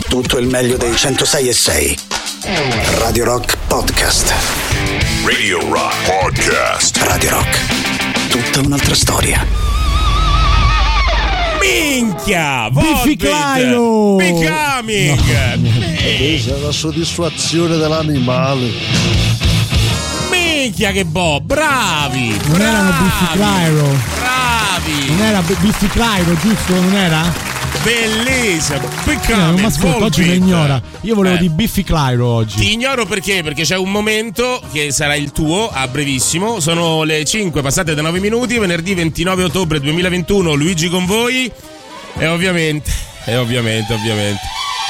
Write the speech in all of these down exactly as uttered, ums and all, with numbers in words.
tutto il meglio dei centosei e sei. Radio Rock Podcast. Radio Rock Podcast. Radio Rock. Tutta un'altra storia. Minchia! Biffy Clyro! Becoming! Questa è la soddisfazione dell'animale. Minchia che bo! Bravi! Non bravi, erano Biffy Clyro. Bravi! Non era Biffy Clyro, giusto? Non era? Bellissimo! Eh, Becoming! ma ascolta, oggi mi ignora. Io volevo eh. di Biffy Clyro oggi. Ti ignoro perché? Perché c'è un momento che sarà il tuo a brevissimo. Sono le cinque passate da nove minuti, venerdì ventinove ottobre duemilaventuno. Luigi con voi. E ovviamente, e ovviamente, ovviamente.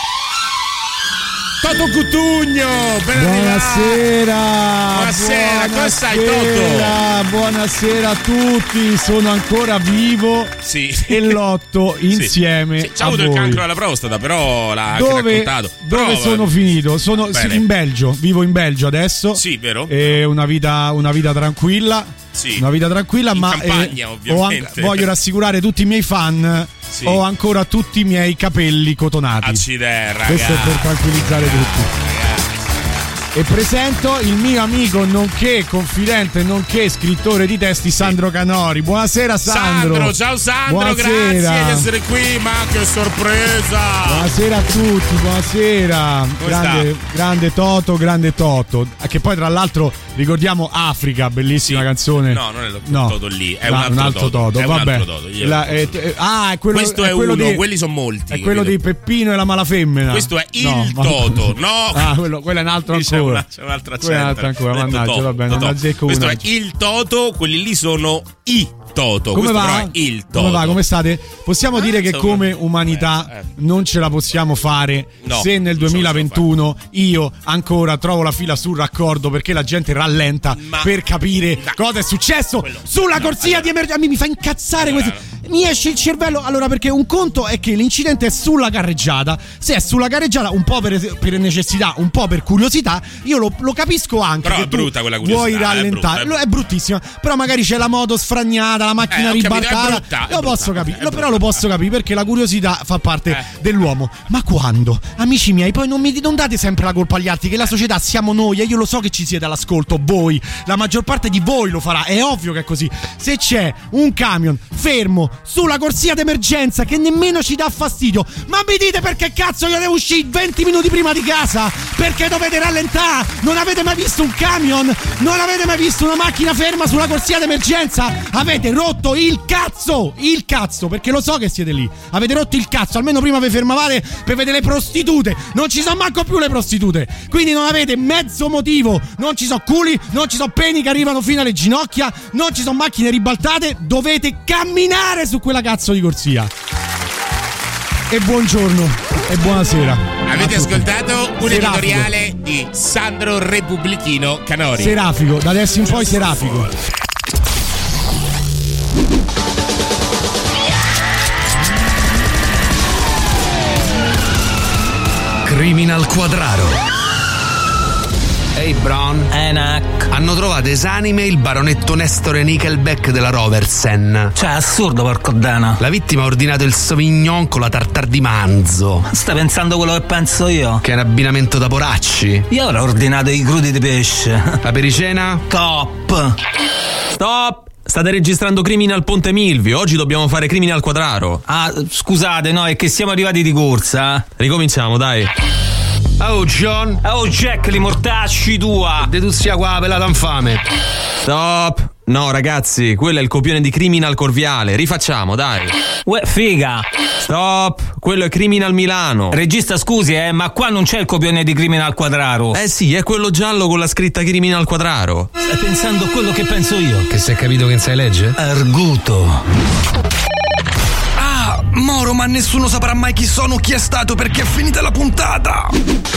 Toto Cutugno! Ben Buonasera! Buonasera, come stai, Toto? Buonasera a tutti, sono ancora vivo Sì. e lotto insieme. Sì. Sì. C'ha a avuto voi. il cancro alla prostata, però l'ha anche Dove, raccontato. dove Però, sono finito? Sono Bene. in Belgio, vivo in Belgio adesso. Sì, vero? E una vita, una vita tranquilla. Sì. Una vita tranquilla, In ma campagna, eh, ho ovviamente. an- voglio rassicurare tutti i miei fan. Sì. Ho ancora tutti i miei capelli cotonati. Accidere, Questo è per tranquillizzare tutti. E presento il mio amico nonché confidente nonché scrittore di testi Sandro Canori. Buonasera Sandro. Sandro, ciao Sandro, Buonasera. grazie di essere qui, ma che sorpresa! Buonasera a tutti, buonasera. Grande, grande Toto, grande Toto. Che poi tra l'altro ricordiamo Africa, bellissima Sì. canzone. No, non è lo No. Toto lì, è No, un altro, un altro Toto. Toto. È un Vabbè. altro Toto. Io- La- eh, eh, ah, è quello, Questo è, quello uno, di, quelli sono molti. è quello capito? di Peppino e la malafemmina. Questo è il No, ma- Toto, no? Ah, quello, quello è un altro Lì c'è ancora. una- c'è un'altra Quello è un altro ancora, mannaggia, va bene, non azzecco Questo una. è il Toto, quelli lì sono i Toto. Come Questo va? però è il Toto. Come va? Come state? Possiamo Ah, dire che insomma, come umanità eh, eh. non ce la possiamo fare No, se nel non ce la duemilaventuno io ancora trovo la fila sul raccordo perché la gente rallenta Ma- per capire No. cosa è successo Quello- sulla no, corsia allora- di emergenza. Mi fa incazzare Allora- questo. Mi esce il cervello. Allora, perché un conto è che l'incidente è sulla carreggiata. Se è sulla carreggiata, un po' per, per necessità, un po' per curiosità, io lo, lo capisco anche. Però che è tu brutta quella curiosità, vuoi è brutta, rallentare. è brutta. È bruttissima. Però magari c'è la moto sfragnata, la macchina Eh, ho capito, è ribaltata. brutta, è lo brutta, posso capire, è lo- brutta. però lo posso capire perché la curiosità fa parte Eh. dell'uomo. Ma quando? Amici miei, poi non mi non date sempre la colpa agli altri, che la società siamo noi e io lo so che ci siete all'ascolto, voi. La maggior parte di voi lo farà, è ovvio che è così. Se c'è un camion fermo sulla corsia d'emergenza che nemmeno ci dà fastidio, ma mi dite perché cazzo io devo uscire venti minuti prima di casa? Perché dovete rallentare? Non avete mai visto un camion? Non avete mai visto una macchina ferma sulla corsia d'emergenza? Avete rotto il cazzo! Il cazzo, perché lo so che siete lì. Avete rotto il cazzo, almeno prima vi fermavate per vedere le prostitute. Non ci sono manco più le prostitute. Quindi non avete mezzo motivo. Non ci sono culi, non ci sono peni che arrivano fino alle ginocchia, non ci sono macchine ribaltate. Dovete camminare su quella cazzo di corsia. E buongiorno e buonasera. Avete a tutti. ascoltato un Serafico. editoriale di Sandro Repubblichino Canori. Serafico, da adesso in poi Serafico. Criminal Quadraro. Ehi hey Bron, Enac. hanno trovato esanime il baronetto Nestore Nickelback della Roversen. Cioè, assurdo, porco dana. La vittima ha ordinato il Sauvignon con la tartar di manzo, Stai pensando quello che penso io? che è un abbinamento da poracci. Io avrei ordinato i crudi di pesce. La pericena? Top. Stop! State registrando Criminal Ponte Milvio. Oggi dobbiamo fare Criminal Quadraro. Ah, scusate, no, è che siamo arrivati di corsa. Ricominciamo, dai. Oh John, Oh, Jack, li mortacci tua. deduzia qua la pelata infame. Stop! No, ragazzi, quello è il copione di Criminal Corviale. Rifacciamo, dai. Uè, figa. Stop! Quello è Criminal Milano. Regista, scusi, eh, ma qua non c'è il copione di Criminal Quadraro. Eh sì, è quello giallo con la scritta Criminal Quadraro. Stai pensando a quello che penso io? Che si è capito che non sai legge? Arguto. Ah, Moro, ma nessuno saprà mai chi sono o chi è stato perché è finita la puntata.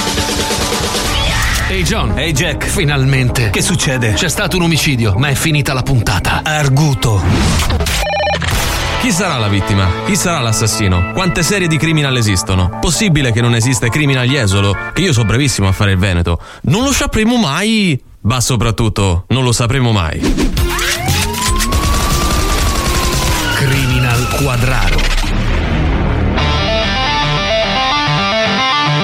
Ehi John, Ehi, Jack. finalmente. Che succede? C'è stato un omicidio, ma è finita la puntata. Arguto. Chi sarà la vittima? Chi sarà l'assassino? Quante serie di Criminal esistono? Possibile che non esiste Criminal Jesolo? Che io so bravissimo a fare il Veneto. Non lo sapremo mai. Ma soprattutto, non lo sapremo mai. Criminal Quadraro.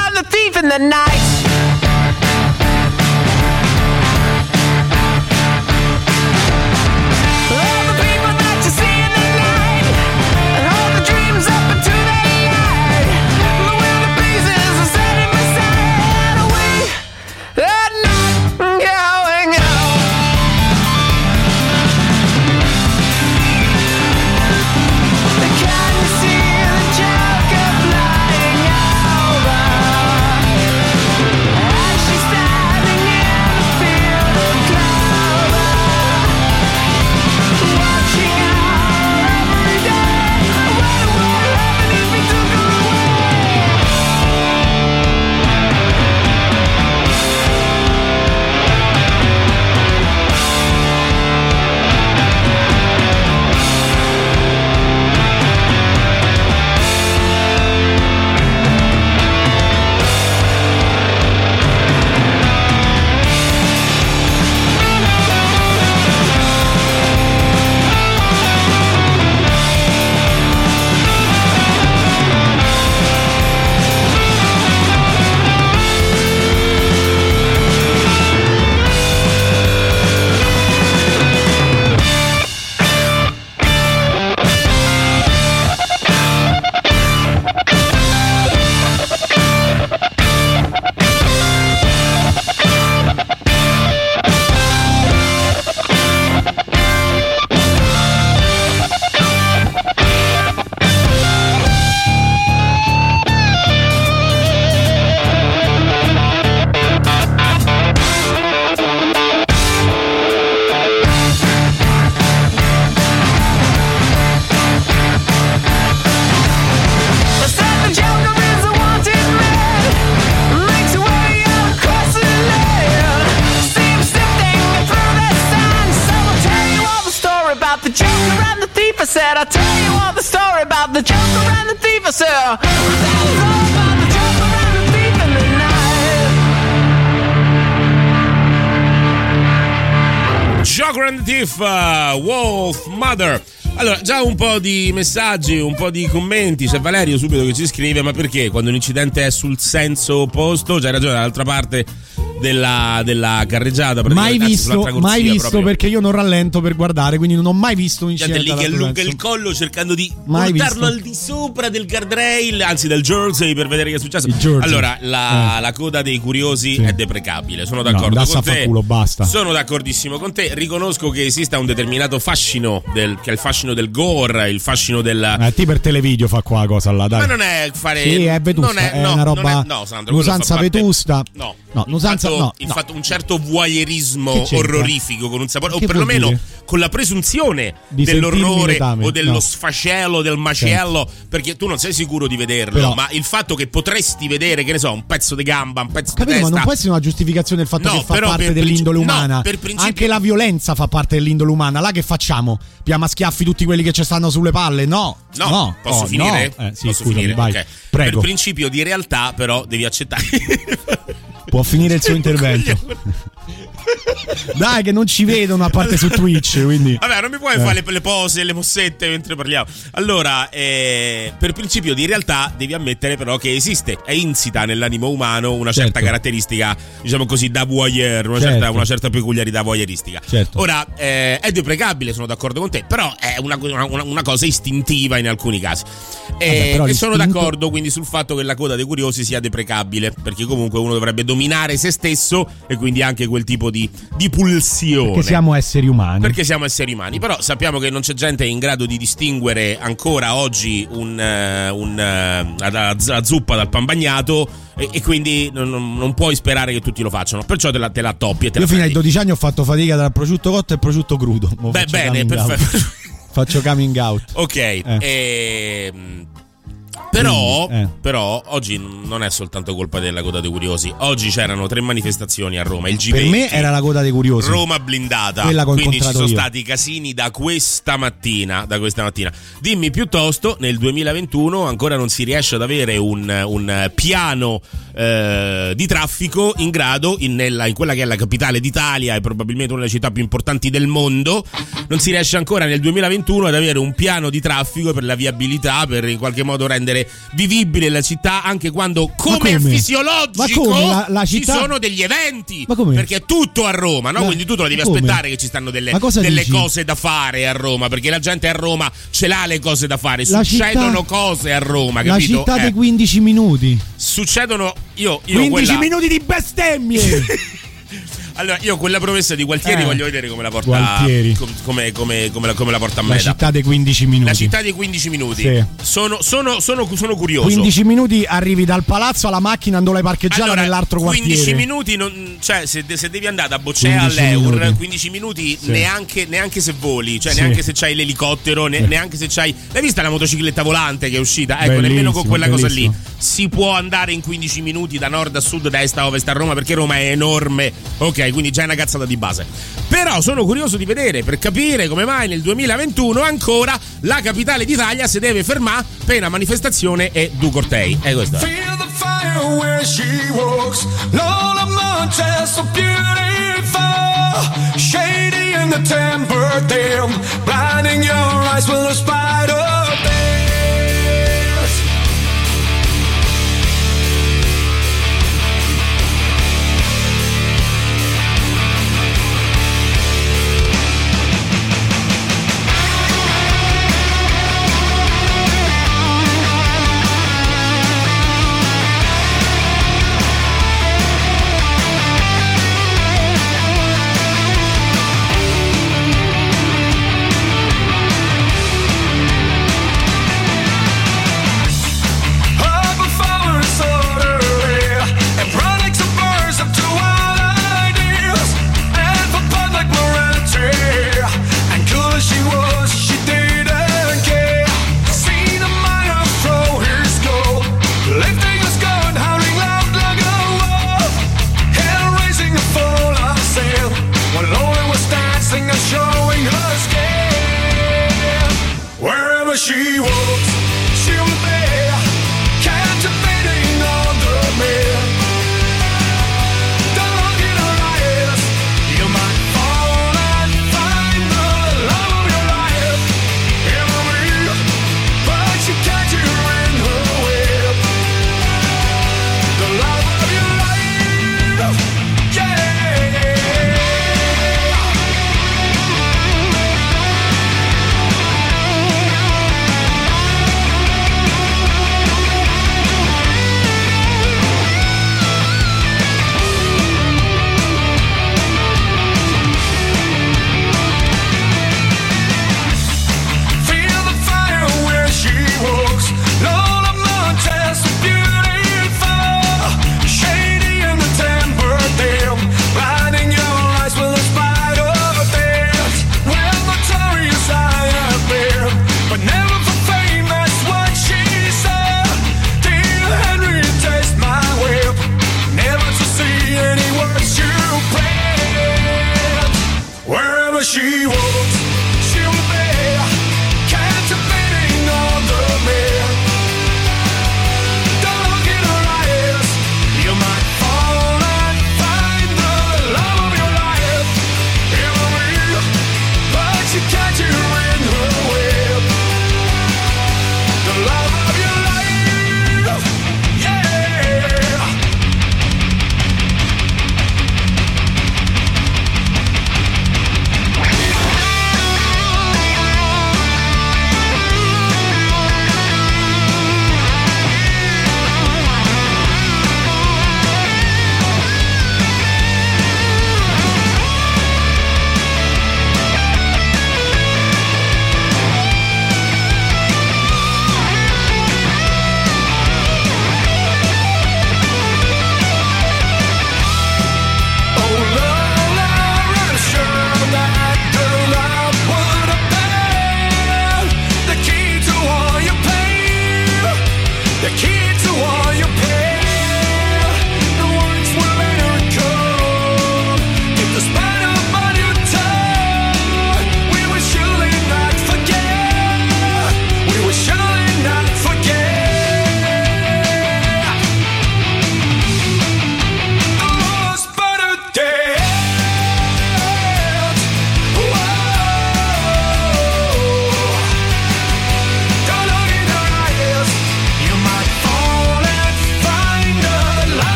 and the thief in the night. said, I'll tell you all the story about the Joker and the thief. I said, I'll tell you all about the Joker and the thief in the night. Joker and the Thief, uh, Wolf Mother. Allora, già un po' di messaggi, un po' di commenti. C'è Valerio subito che ci scrive: ma perché quando un incidente è sul senso opposto? C'hai ragione, dall'altra parte della, della carreggiata. Mai visto, mai visto proprio. Perché io non rallento per guardare, quindi non ho mai visto un incidente. Gente lì che allunga il collo cercando di mai portarlo visto. al di sopra del guardrail, anzi del Jersey, per vedere che è successo. Allora, la, eh. la coda dei curiosi sì. è deprecabile. Sono d'accordo no, con te. Culo, basta. Sono d'accordissimo con te. Riconosco che esista un determinato fascino, del, che è il fascino del gore, il fascino del. Eh, ti per televideo fa qua cosa là, dai. Ma non è fare. Sì, è vetusta, non è, è no, una roba. non è, no, Sandro, l'usanza parte, vetusta. No. No, l'usanza il fatto, no. Il no. fatto un certo voyeurismo orrorifico con un sapore, che o perlomeno dire? con la presunzione Di dell'orrore letame. o dello no. sfascello, del macello, certo. Perché tu non sei sicuro di vederlo, Però, ma il fatto che potresti vedere, che ne so, un pezzo di gamba, un pezzo capito, di testa. Ma non può essere una giustificazione il fatto no, che fa però parte dell'indole principi- umana. No, per principio- Anche la violenza fa parte dell'indole umana. Là che facciamo? Piamo a schiaffi tutti quelli che ci stanno sulle palle? No. No, no. posso oh, finire? No. Eh, sì, posso scusami, finire? vai. Okay. Prego. Per principio di realtà, però, devi accettare. Può finire il suo intervento. Dai, che non ci vedono a parte su Twitch, quindi. Vabbè, non mi puoi eh. fare le, le pose, le mossette mentre parliamo. Allora, eh, per principio di realtà devi ammettere però che esiste, è insita nell'animo umano una certa certo. caratteristica, diciamo così, da voyeur, una, certo. certa, una certa peculiarità voyeuristica. Certo. Ora, eh, è deprecabile, sono d'accordo con te, però è una, una, una cosa istintiva in alcuni casi. E Vabbè, sono l'istinto... d'accordo quindi sul fatto che la coda dei curiosi sia deprecabile, perché comunque uno dovrebbe dominare se stesso e quindi anche quel tipo di, di pulsione. Perché siamo esseri umani. Perché siamo esseri umani, però sappiamo che non c'è gente in grado di distinguere ancora oggi un, uh, un, uh, la, la zuppa dal pan bagnato e, e quindi non, non puoi sperare che tutti lo facciano, perciò te la, te la toppi e te Io la fino ai prendi. dodici anni ho fatto fatica tra prosciutto cotto e prosciutto crudo. Mo Beh, bene, perfetto. Faccio coming out. Ok, eh. ehm, però, eh. però oggi non è soltanto colpa della coda dei curiosi. Oggi c'erano tre manifestazioni a Roma. Il G venti, per me era la coda dei curiosi. Roma blindata. Quella che ho quindi ci sono io. stati casini da questa mattina. Da questa mattina. Dimmi piuttosto, nel duemilaventuno ancora non si riesce ad avere un, un piano eh, di traffico in grado, in, nella, in quella che è la capitale d'Italia e probabilmente una delle città più importanti del mondo, non si riesce ancora nel duemilaventuno ad avere un piano di traffico per la viabilità, per in qualche modo rendere essere vivibile la città anche quando, come, come? è fisiologico, Ma come? La, la città... ci sono degli eventi. Ma come? Perché è tutto a Roma, no? La... Quindi tu te lo devi come? aspettare che ci stanno delle, delle cose da fare a Roma, perché la gente a Roma ce l'ha le cose da fare. La Succedono città... cose a Roma, la capito? La città eh. dei quindici minuti. Succedono io, io quindici quella... minuti di bestemmie. Allora, io quella promessa di Gualtieri eh. voglio vedere come la porta Gualtieri. come, come, come, la, come la porta a La meta. città dei quindici minuti. La città dei quindici minuti. Sì. Sono, sono, sono, sono curioso. quindici minuti arrivi dal palazzo alla macchina dove l'hai parcheggiata allora, nell'altro quartiere. quindici minuti, non, cioè se, se devi andare da Boccea all'Eur, minuti. quindici minuti sì. neanche, neanche se voli, cioè sì. neanche se c'hai l'elicottero, ne, sì. neanche se c'hai. L'hai vista la motocicletta volante che è uscita? Ecco, bellissimo, nemmeno con quella bellissimo. cosa lì si può andare in quindici minuti da nord a sud, da est a ovest a Roma, perché Roma è enorme. Ok, quindi già è una cazzata di base. Però sono curioso di vedere, per capire come mai nel duemilaventuno ancora la capitale d'Italia si deve fermare per una manifestazione e due cortei. E questo è. Feel the fire where she walks. Lola Montez, so beautiful. Shady in the temper dim. Blinding your eyes with a spider bears.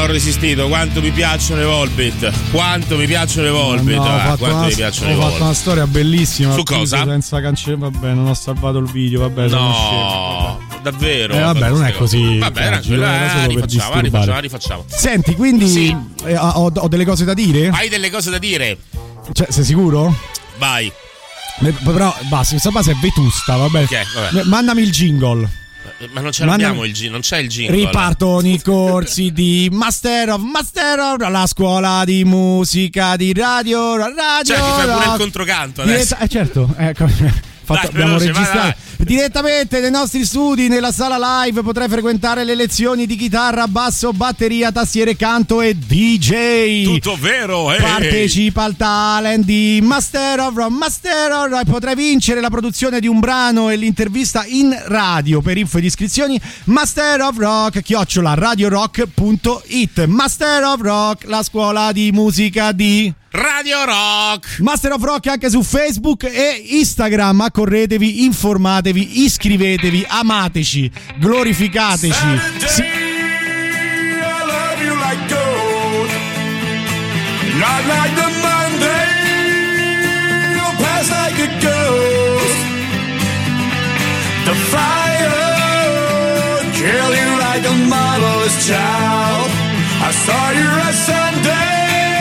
resistito. Quanto mi piacciono le Volbeat. Quanto mi piacciono le Volbeat. No, ah, quanto una, mi piacciono ho le fatto Volbeat. una storia bellissima. Su cosa? Senza cancellare. Vabbè, non ho salvato il video. Vabbè, sono No, davvero. Eh, vabbè, non è così. Vabbè, era facile, era eh, solo per rifacciamo, disturbare. rifacciamo, rifacciamo. Senti, quindi Sì. eh, ho, ho delle cose da dire? Hai delle cose da dire? Cioè, sei sicuro? Vai. Eh, Però basta, questa base è vetusta, vabbè. Ok, vabbè. Eh, Mandami il jingle. Ma non ce l'abbiamo il G, non c'è il jingle. Ripartono i corsi di Master of Master of la scuola di musica di radio radio. Cioè, ti fai pure rock. il controcanto adesso. Diretta- eh certo, ecco. Fatto, Dai, abbiamo veloce, vai, registrato direttamente dai nostri studi nella sala live. Potrai frequentare le lezioni di chitarra, basso, batteria, tastiere, canto e D J. Tutto vero, eh. Partecipa al talent di Master of Rock, Master of Rock. Potrai vincere la produzione di un brano e l'intervista in radio. Per info ed iscrizioni Master of Rock chiocciola radiorock punto it. Master of Rock, la scuola di musica di Radio Rock. Master of Rock anche su Facebook e Instagram. Accorretevi, informatevi, iscrivetevi, amateci, glorificateci. Sì. I love you like gold, not like the Monday. You'll pass like a ghost. The fire, kill you like a motherless child. I saw you a Sunday.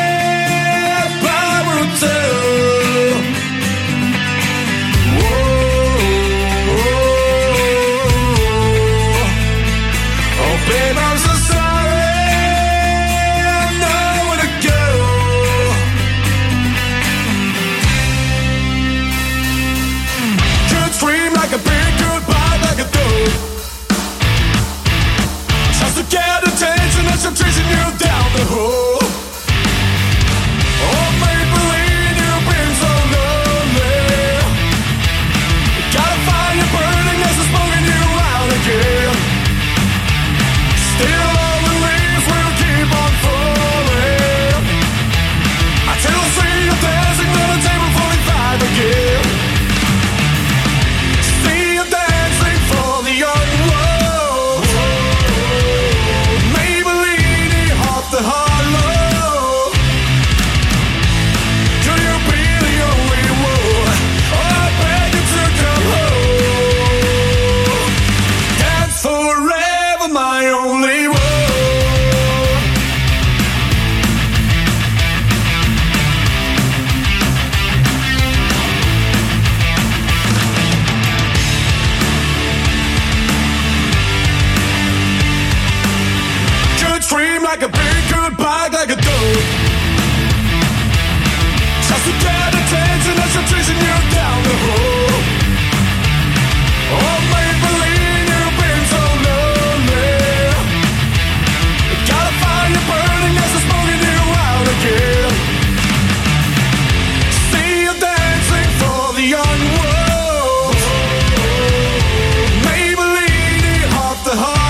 Get attention as I'm chasing you down the hole. Oh, Maybelline, you've been so lonely. Gotta find you burning as I'm smoking you out again. Still all the leaves will keep on falling until I see you dancing on a table forty-five again. See you dancing for the young world. The hollow. Could you be the only one? Oh, I beg you to come home. Dance forever, my only one. Could scream like a big goodbye, like a dove. Just to get attention as I'm chasing you down the hole. Oh, Maybelline, you've been so lonely. Gotta find you burning as I'm smoking you out again. See you dancing for the young world. Maybelline, off the hollow.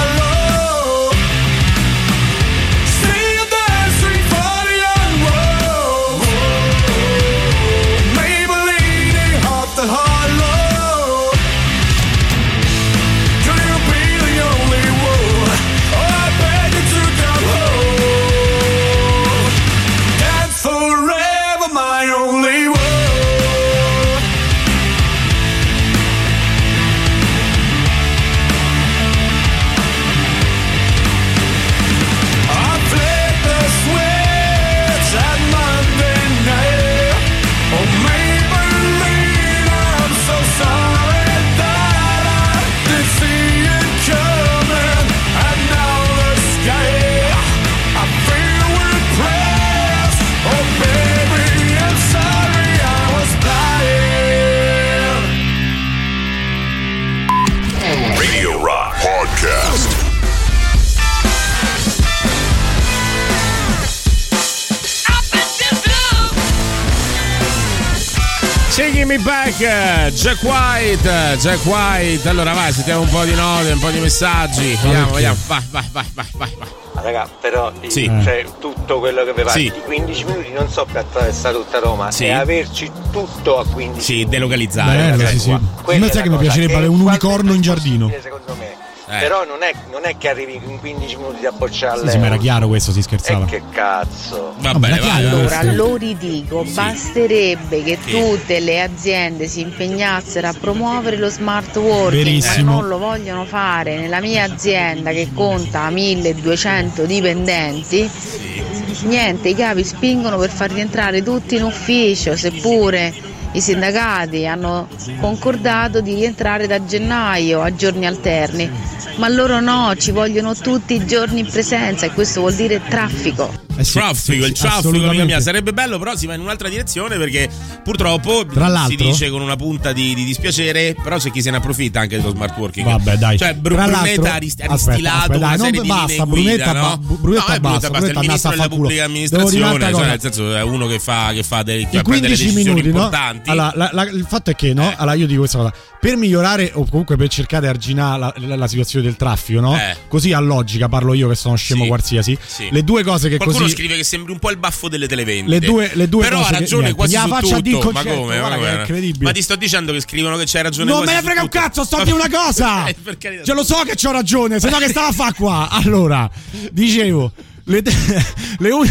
Taking Me Back, Jack White, Jack White. Allora vai, sentiamo un po' di note, un po' di messaggi. Vediamo, vediamo. Vai, vai, vai, vai, vai, vai. Raga, però di, Sì. cioè, tutto quello che aveva Sì. di quindici minuti non so per attraversare tutta Roma Sì. e averci tutto a quindici Sì, delocalizzare. Bello, ragazzi. sì, sì. Quella A me è sai la che mi cosa piacerebbe che avere un quanto unicorno è in giardino. possibile, secondo me, Eh. Però non è, non è che arrivi in quindici minuti a bocciare Sì, sì, ma era chiaro questo, si scherzava. E che cazzo. Va No, bene, ma va. chiaro, Allora, questo. lo ridico, basterebbe che Sì. tutte le aziende si impegnassero a promuovere lo smart working, Verissimo. ma non lo vogliono fare. Nella mia azienda, che conta milleduecento dipendenti, niente, i capi spingono per far rientrare tutti in ufficio, seppure i sindacati hanno concordato di rientrare da gennaio a giorni alterni, ma loro no, ci vogliono tutti i giorni in presenza e questo vuol dire traffico. Eh sì, Traffico, sì, il sì, traffico, amica assolutamente. mia, sarebbe bello, però si va in un'altra direzione perché purtroppo Tra si l'altro- dice con una punta di, di dispiacere, però c'è chi se ne approfitta anche dello smart working. Vabbè, dai. Cioè, Bru- Tra Brunetta l'altro- ha rist- ha aspetta, ristilato aspetta, una dai, serie non- di basta, linee guida, Brunetta no? ba- Bu- Brunetta no, è basta, Brunetta basta, Brunetta il ministro andata a della fa culo. pubblica Devo dire amministrazione, un'altra cioè cosa. nel senso è uno che fa che fa dei, I che prende le quindici decisioni minuti, no? importanti. Allora, la- la- il fatto è che, no? Eh. Allora, io dico questa cosa. Per migliorare o comunque per cercare di arginare la, la- la situazione del traffico, no? Eh. Così a logica, parlo io che sono scemo Sì. qualsiasi. Sì. Le due cose che Qualcuno così. scrive che sembri un po' il baffo delle televendite. Le due, le due però cose ha ragione che, quasi niente, su gli faccia di tutto. Ma concetto, come? guarda Ma che è come? incredibile. Ma ti sto dicendo che scrivono che c'hai ragione Non quasi me ne su frega un tutto. cazzo, sto a dire una cosa. Eh, per carità. Ce lo so che c'ho ragione, se no che stava a fa qua. Allora, dicevo, le, le, un-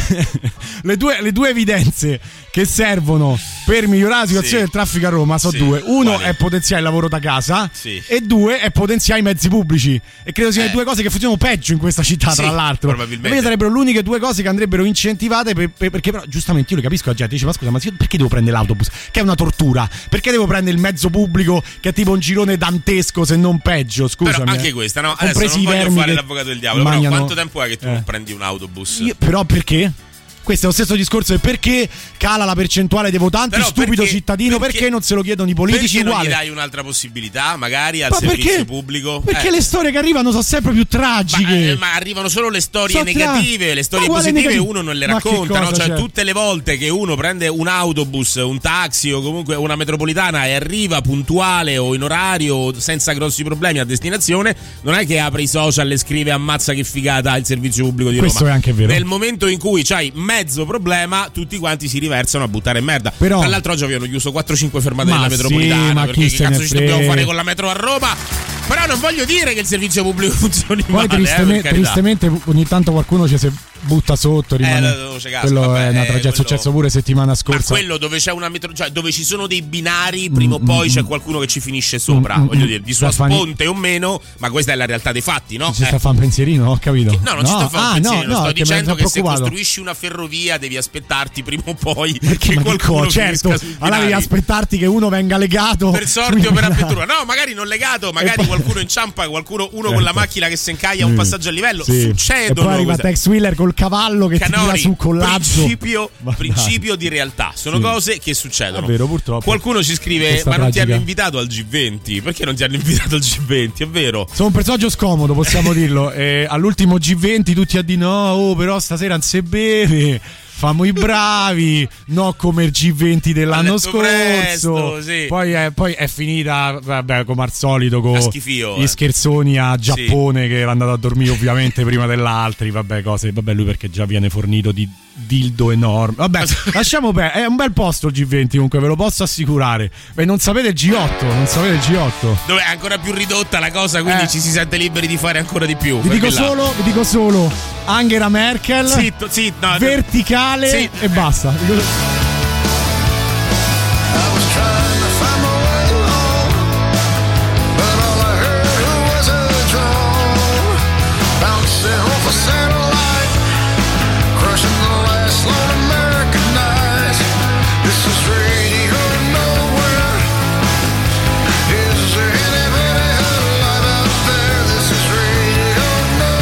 le due, le due evidenze che servono per migliorare la situazione Sì. del traffico a Roma sono Sì. due. Uno Quali? è potenziare il lavoro da casa Sì. e due è potenziare i mezzi pubblici. E credo siano Eh. le due cose che funzionano peggio in questa città, Sì, tra l'altro. probabilmente. Invece sarebbero le uniche due cose che andrebbero incentivate per- per- perché però giustamente io le capisco, la gente dice ma scusa, ma io perché devo prendere l'autobus? Che è una tortura. Perché devo prendere il mezzo pubblico che è tipo un girone dantesco, se non peggio, scusami. Però anche eh. questa, no? Adesso Compresi non i voglio vermi fare che l'avvocato del diavolo, però mangiano- quanto tempo è che tu Eh. non prendi un autobus? Io- però perché? Questo è lo stesso discorso del perché cala la percentuale dei votanti, Però stupido perché- cittadino, perché, perché- non se lo chiedono i politici Perché non uguale? gli dai un'altra possibilità, magari al Ma servizio perché? pubblico? Perché Eh. le storie che arrivano sono sempre più Ma, tragiche. eh, ma arrivano solo le storie So tra- negative, le storie Ma quale positive negative? uno non le Ma che racconta, no? cosa Cioè c'è? tutte le volte che uno prende un autobus, un taxi o comunque una metropolitana e arriva puntuale o in orario o senza grossi problemi a destinazione, non è che apre i social e scrive ammazza che figata il servizio pubblico di Questo Roma. è anche vero. Nel momento in cui c'hai mezzo problema, tutti quanti si riversano a buttare in merda. Però- Tra l'altro oggi avevano chiuso quattro cinque fermate Ma della sì, metropolitana, ma perché chi che se ne cazzo ci dobbiamo frega? fare con la metro a Roma? Però non voglio dire che il servizio pubblico funzioni Poi male, eh, per tristeme- carità. tristemente ogni tanto qualcuno ci si butta sotto, rimane. Eh, lo- ce cazzo, quello vabbè, è una eh, tragedia, è quello- successo pure settimana Ma scorsa. quello dove c'è una metro, cioè dove ci sono dei binari, prima o Mm, poi mm, c'è mm. qualcuno che ci finisce sopra. Mm, mm, Voglio mm. dire, di sua Stefani- sponte o meno, ma questa è la realtà dei fatti, no? Ci Eh. sta a fare un pensierino, ho capito. No, non ci sta a fare un ah, pensiero, no, no, sto che mi dicendo ha che se preoccupato. costruisci una ferrovia devi aspettarti prima o poi Perché che ma qualcuno dico, certo, finisca sui allora devi binari. aspettarti che uno venga legato Per sorte sui o per binari. avventura. No, magari non legato, magari poi- qualcuno inciampa, qualcuno uno Certo. con la macchina che si incaglia un Sì. passaggio a livello. Sì. Succedono E poi arriva queste- Tex Wheeler col cavallo che ti tira Canori, su con l'azzo. principio, Ma dai. principio di realtà. Sono Sì. cose che succedono. È vero, purtroppo. Qualcuno ci scrive: Questa ma non ti tragica. hanno invitato al G venti? Perché non ti hanno invitato al G venti? È vero. Sono un personaggio scomodo, possiamo dirlo. E all'ultimo G venti tutti a dire no, oh, però stasera non si beve. Famo i bravi, no come il G venti dell'anno Ho scorso. letto presto, sì. Poi, è, poi è finita, vabbè, come al solito, con A schifio, gli eh. scherzoni a Giappone che era andato a dormire ovviamente prima dell'altri. Vabbè, cose. Vabbè, lui perché già viene fornito di dildo enorme. Vabbè, lasciamo perdere. È un bel posto il G venti, comunque, ve lo posso assicurare. E non sapete il G otto, non sapete il G otto. Dove è ancora più ridotta la cosa, quindi Eh. ci si sente liberi di fare ancora di più. Vi dico Fermi là. solo, vi dico solo Angela Merkel. Zitto, zitto, no, verticale Sì. e basta. Dico-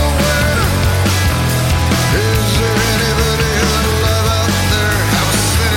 Is there anybody alive out there? I was sitting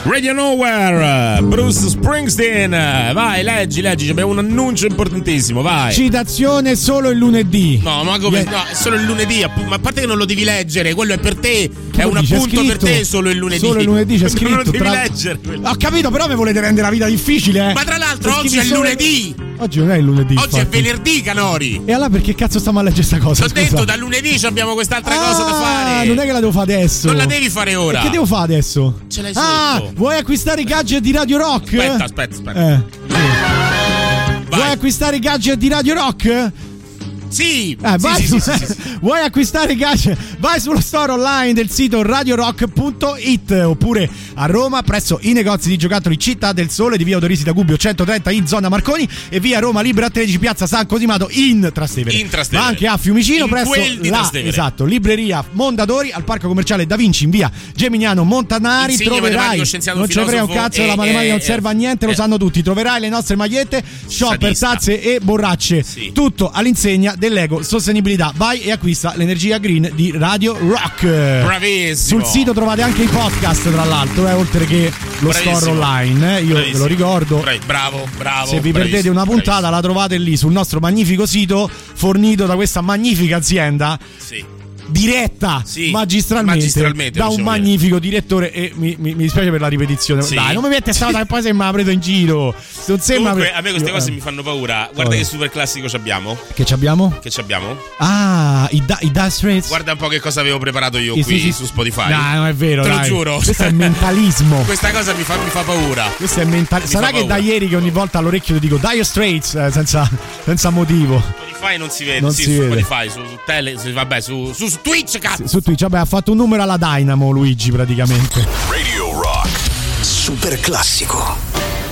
Radio Nowhere, Bruce Springsteen. Vai, leggi, leggi, abbiamo un annuncio importantissimo, vai. Citazione solo il lunedì. No, ma come? No, è solo il lunedì, ma a parte che non lo devi leggere, quello è per te, è un dici, appunto è per te solo il lunedì. Solo il lunedì c'è scritto. Non lo devi tra... leggere. Ho capito, però mi volete rendere la vita difficile, eh? Ma tra l'altro Perché oggi è il solo... lunedì. Oggi non è il lunedì. Oggi infatti. è venerdì, Canori. E allora perché cazzo stiamo a leggere sta cosa? Ho detto, da lunedì abbiamo quest'altra ah, cosa da fare. Non è che la devo fare adesso. Non la devi fare ora. E che devo fare adesso? Ce l'hai ah, sotto. Vuoi acquistare i gadget di Radio Rock? Aspetta, aspetta, aspetta. Eh. Vuoi acquistare i gadget di Radio Rock? Sì, eh, vai sì, su... sì, sì, sì, sì. Vuoi acquistare i gadget? Vai sullo store online del sito radio rock punto it oppure a Roma presso i negozi di giocattoli Città del Sole di via Odorisi da Gubbio centotrenta in zona Marconi e via Roma Libera tredici piazza San Cosimato in Trastevere. In Trastevere. Ma anche a Fiumicino in presso la esatto, libreria Mondadori al Parco Commerciale Da Vinci in via Geminiano Montanari. Insegna troverai non ci frega un cazzo, la matematica non serve a niente, lo sanno tutti. Troverai le nostre magliette, shopper, tazze e borracce. Sì. Tutto all'insegna dell'Ego Sostenibilità. Vai e acquista l'energia green di Radio Rock. Bravissimo. Sul sito trovate anche i podcast, tra l'altro, eh, oltre che lo Bravissimo. store online. Eh. Io Bravissimo. ve lo ricordo. Bravo, bravo. Se vi perdete una puntata, Bravissimo. la trovate lì sul nostro magnifico sito, fornito da questa magnifica azienda. Sì. Diretta sì, magistralmente, magistralmente da un magnifico dire. direttore e mi, mi, mi dispiace per la ripetizione. Sì. Dai, non mi mette sta cosa che poi sembra la preso in giro. Non sembra Comunque, pre... a me queste Io, cose eh. mi fanno paura. Guarda oh. che super classico ci abbiamo. Che ci abbiamo? Che ci abbiamo? Ah, i, da- i Dire Straits. Guarda un po' che cosa avevo preparato io sì, qui sì, su Spotify. No, non è vero, te dai. lo giuro. Questo è mentalismo. Questa cosa mi fa, mi fa paura. Questo è mentalismo. Sarà che da ieri che ogni volta all'orecchio ti dico Dire Straits eh, senza, senza motivo. Spotify non si vede, non sì, si su vede. Spotify, su, su tele, su, vabbè, su, su, su Twitch, cazzo. Sì, su Twitch, vabbè, ha fatto un numero alla Dynamo Luigi praticamente. Radio Rock. Super classico.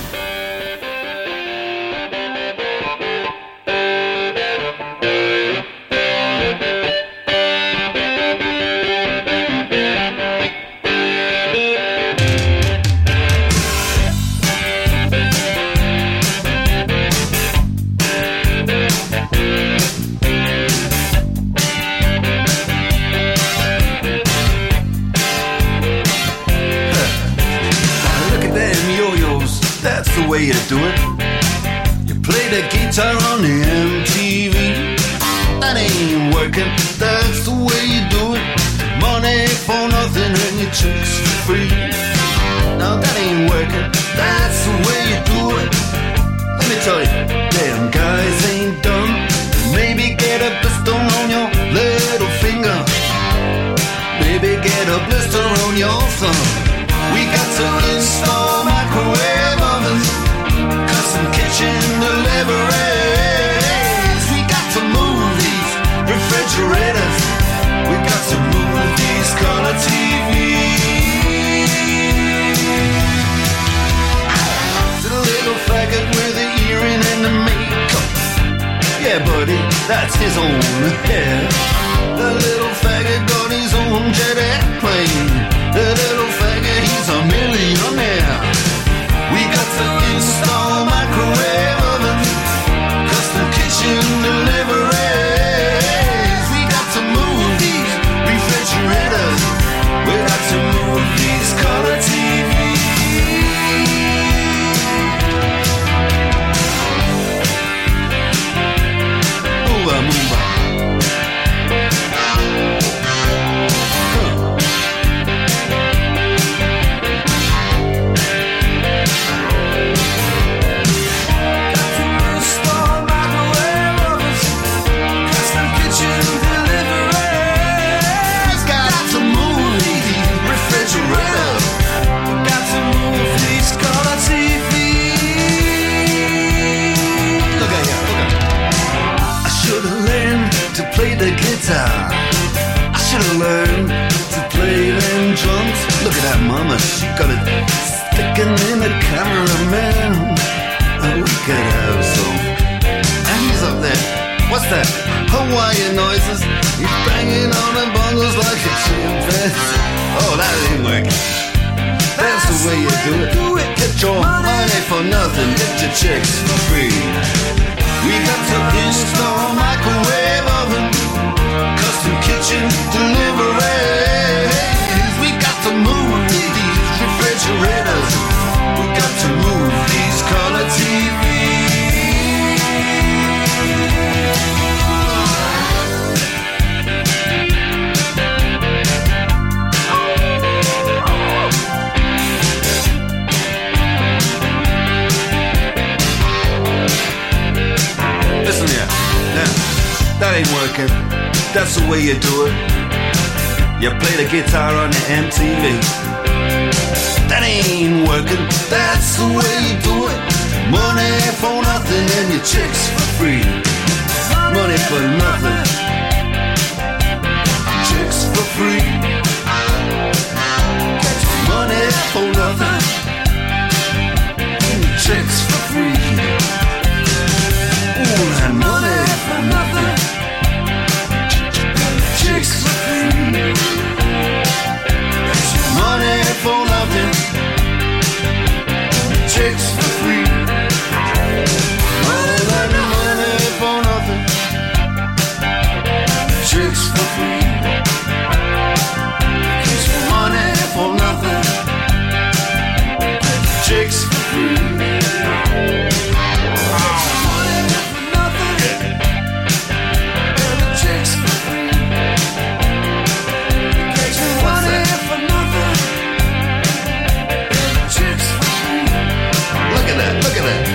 The way you do it. You play the guitar on the M T V. That ain't working, that's the way you do it. Money for nothing and your chicks for free. Now that ain't working, that's the way you do it. Let me tell you, damn guys ain't dumb. Maybe get a blister on your little finger. Maybe get a blister on your thumb. We got to install microwave ovens, custom kitchen deliveries. We got to move these refrigerators. We got to move these color T Vs. To the little faggot with the earring and the makeup. Yeah, buddy, that's his own hair. The little faggot got his own jet airplane. The little faggot, he's a millionaire. We got to install microwave ovens, custom kitchen deliveries. We got to move these refrigerators. We got to move these color T Vs. Move, move. The guitar, I should have learned to play them drums. Look at that mama, she got it sticking in the cameraman. Oh, we could have some. And he's up there, what's that? Hawaiian noises. He's banging on the bongos like a chimpanzee. Oh, that ain't working. That's the way you do it. Get your money for nothing, get your chicks for free. We got to install microwave oven, custom kitchen deliveries. We got to move these refrigerators. That's the way you do it. You play the guitar on the M T V. That ain't working. That's the way you do it. Money for nothing and your chicks for free. Money for nothing. Chicks for free. Money for nothing. Chicks for free. Ooh, and money for nothing. Chicks for free. Money for nothing. Chicks for free. Money, money, money for nothing. Chicks for free. Money for nothing. Chicks for free. Look at that.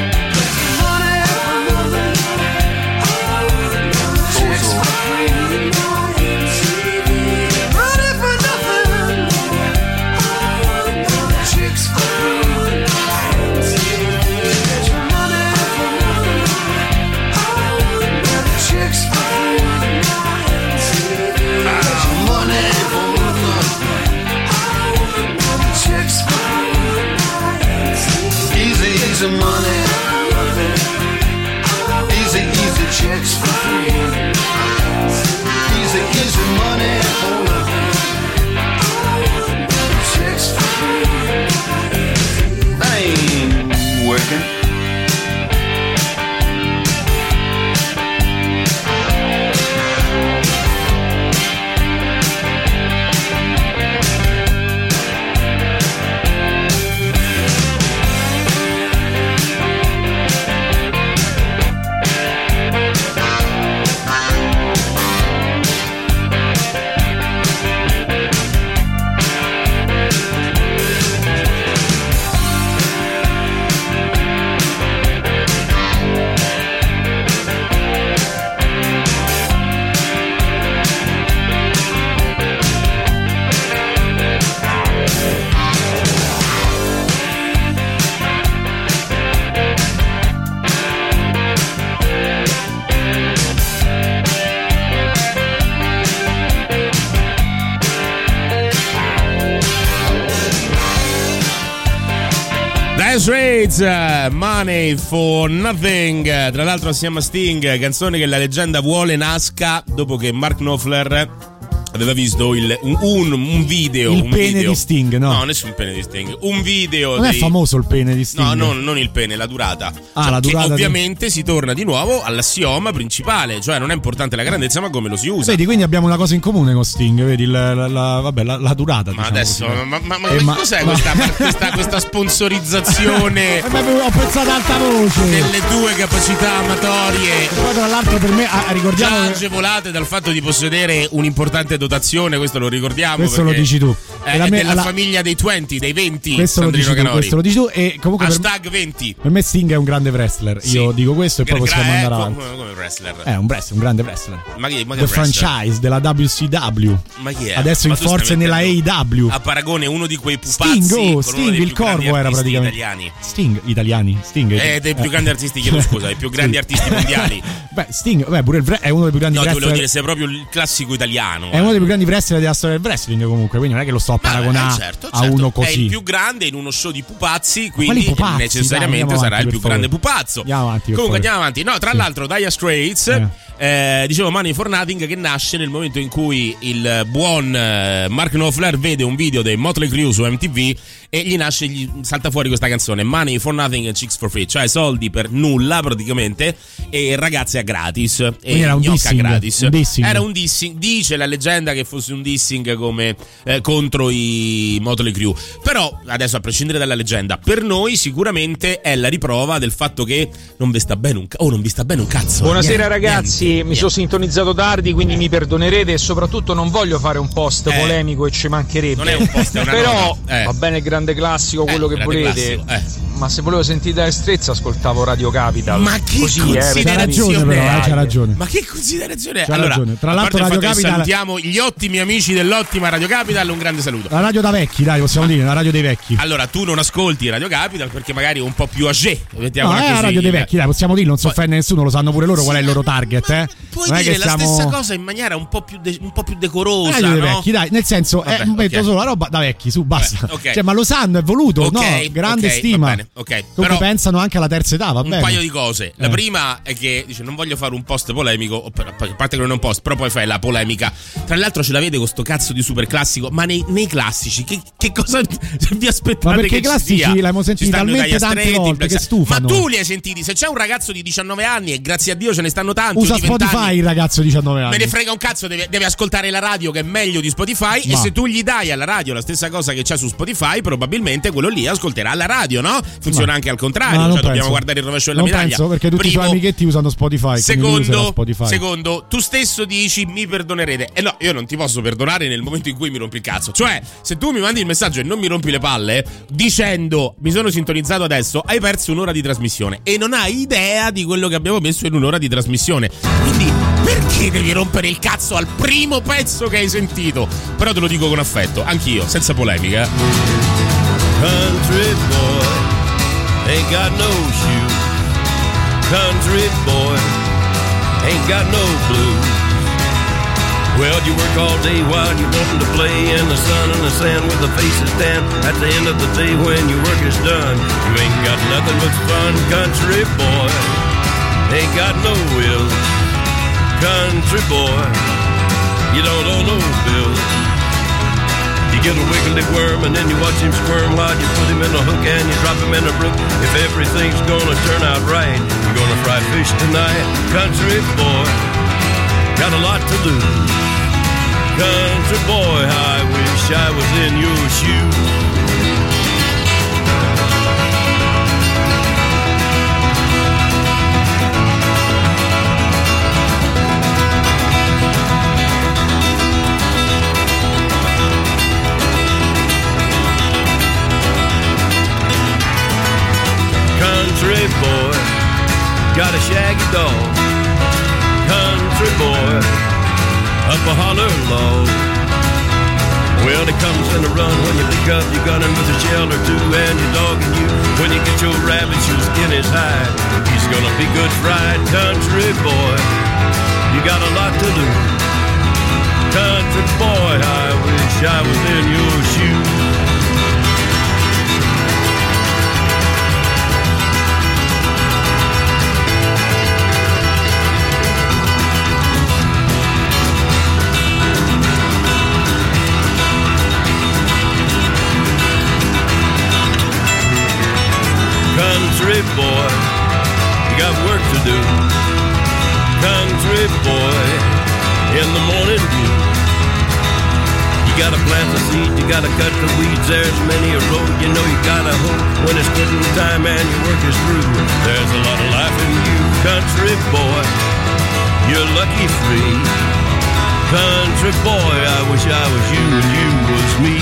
Easy money, easy, easy checks for free. Easy, easy money for nothing. Checks for free. That ain't working. Straits, Money for Nothing. Tra l'altro assieme a Sting, canzone che la leggenda vuole nasca dopo che Mark Knopfler aveva visto il, un, un video il un pene video. di Sting, no? No, nessun pene di Sting. Un video non dei... è famoso il pene di Sting? No, no, non il pene, la durata. Ah, cioè, la durata che ovviamente di... si torna di nuovo all'assioma principale, cioè non è importante la grandezza ma come lo si usa. Vedi, quindi abbiamo una cosa in comune con Sting, vedi la, la, la, vabbè, la, la durata. Ma diciamo adesso, così. ma, ma, ma, eh, ma ma cos'è ma... Questa, questa, questa sponsorizzazione? Ho pensato ad alta voce delle tue capacità amatorie. E poi tra l'altro per me, ah, ricordiamo già che... agevolate dal fatto di possedere un'importante dotazione, questo lo ricordiamo. Questo perché lo dici tu. È, la è me, della alla... famiglia dei venti, dei venti. Questo lo, dici tu, Canori. questo lo dici tu. E comunque hashtag per... venti. Per me Sting è un grande wrestler. Sì. Io dico questo e poi Gra- possiamo andare come, avanti. come wrestler. È un wrestler, un grande wrestler. Ma chi, ma che The wrestler? franchise della W C W. Ma chi è? Adesso ma in forze nella A E W. A paragone uno di quei pupazzi. Sting, oh, con Sting uno dei il più grandi corvo era artisti praticamente italiani. Sting italiani. Sting Eh, dei più grandi artisti, chiedo scusa, i più grandi sì. artisti mondiali. Beh, Sting, beh, pure il vre- è uno dei più grandi no, wrestler. No, volevo dire, sei proprio il classico italiano. È uno dei più grandi wrestler della storia del wrestling, comunque. Quindi non è che lo sto a paragonare eh, certo, certo. a uno così. È il più grande in uno show di pupazzi, quindi pupazzi? necessariamente Dai, sarà avanti, il più favore. grande pupazzo. Andiamo avanti. Comunque favore. andiamo avanti. No, tra sì. l'altro Dire Straits, eh. Eh, dicevo Money for Nothing, che nasce nel momento in cui il buon eh, Mark Knopfler vede un video dei Motley Crue su M T V e gli nasce, gli salta fuori questa canzone Money for Nothing and Chicks for Free, cioè soldi per nulla praticamente e ragazze a gratis e era un gnocca dissing, gratis. un dissing. Era un dissing, dice la leggenda che fosse un dissing come eh, contro i Motley Crue, però adesso a prescindere dalla leggenda, per noi sicuramente è la riprova del fatto che non vi sta bene un, ca- oh, non vi sta bene un cazzo. Buonasera niente, ragazzi, niente, mi niente. sono sintonizzato tardi, quindi mi perdonerete e soprattutto non voglio fare un post Eh, polemico e ci mancherebbe. non è un post, è una Però nota. Eh. va bene il grande classico, quello Eh, che grande volete. classico, eh. ma se volevo sentire destrezza ascoltavo Radio Capital. Ma che Così, considerazione, eh, c'ha ragione però, eh, c'ha ragione. Ma che considerazione? C'ha allora, ragione. Tra a l'altro parte il Radio fatto che Capital, salutiamo gli ottimi amici dell'ottima Radio Capital, un grande saluto. La radio da vecchi, dai, possiamo dire, la radio dei vecchi. Allora, tu non ascolti Radio Capital perché magari è un po' più âgé. No, è la radio dei vecchi, dai, possiamo dirlo, non si offende nessuno, lo sanno pure loro sì, qual è il loro target, eh. Puoi non dire è che la stiamo... stessa cosa in maniera un po' più, de- un po' più decorosa, radio no? dei vecchi, dai, nel senso, Vabbè, è un okay. solo la roba da vecchi, su, basta. Vabbè, okay. Cioè, ma lo sanno, è voluto, okay, no? Grande okay, stima. va bene, okay. Come Però pensano anche alla terza età, va un bene. paio di cose. La Eh. prima è che dice non voglio fare un post polemico, a parte che non è un post, però poi fai la polemica. Tra l'altro ce l'avete con sto cazzo di super classico, ma nei, nei classici che, che cosa vi aspettate? Ma perché che i classici ci sia? l'abbiamo sentiti Ci stanno talmente Dire tante Straits, volte Black che Sabbath. stufano. Ma tu li hai sentiti? Se c'è un ragazzo di diciannove anni, e grazie a Dio ce ne stanno tanti, Usa di venti Spotify anni, il ragazzo di diciannove anni. me ne frega un cazzo, deve, deve ascoltare la radio che è meglio di Spotify. Ma. E se tu gli dai alla radio la stessa cosa che c'è su Spotify, probabilmente quello lì ascolterà la radio, no? Funziona Ma. anche al contrario, No, non cioè dobbiamo penso. guardare il rovescio della non medaglia. penso, perché tutti Primo. i suoi amichetti usano Spotify. quindi lui userà Secondo, Spotify. secondo, tu stesso dici mi perdonerete. E no, io non ti posso perdonare nel momento in cui mi rompi il cazzo. Cioè, se tu mi mandi il messaggio e non mi rompi le palle dicendo mi sono sintonizzato adesso, hai perso un'ora di trasmissione e non hai idea di quello che abbiamo messo in un'ora di trasmissione. Quindi perché devi rompere il cazzo al primo pezzo che hai sentito? Però te lo dico con affetto, anch'io, senza polemica. Country boy ain't got no shoes. Country boy ain't got no blues. Well, you work all day while you're wanting to play in the sun and the sand with the faces tan. At the end of the day when your work is done, you ain't got nothing but fun. Country boy ain't got no will. Country boy, you don't owe no bills. You get a wiggly worm and then you watch him squirm while you put him in a hook and you drop him in a brook. If everything's gonna turn out right, you're gonna fry fish tonight. Country boy, got a lot to lose. Country boy, I wish I was in your shoes. Country boy, got a shaggy dog. Country boy, up a holler log. Well, it comes in a run when you pick up your gun and with a shell or two and your dog and you. When you get your rabbit, your skin is hide. He's gonna be good fried. Country boy, you got a lot to lose. Country boy, I wish I was in your shoes. Country boy, you got work to do. Country boy, in the morning dew. You gotta plant the seed, you gotta cut the weeds. There's many a road, you know you gotta hope. When it's quitting time and your work is through, there's a lot of life in you. Country boy, you're lucky free. Country boy, I wish I was you and you was me.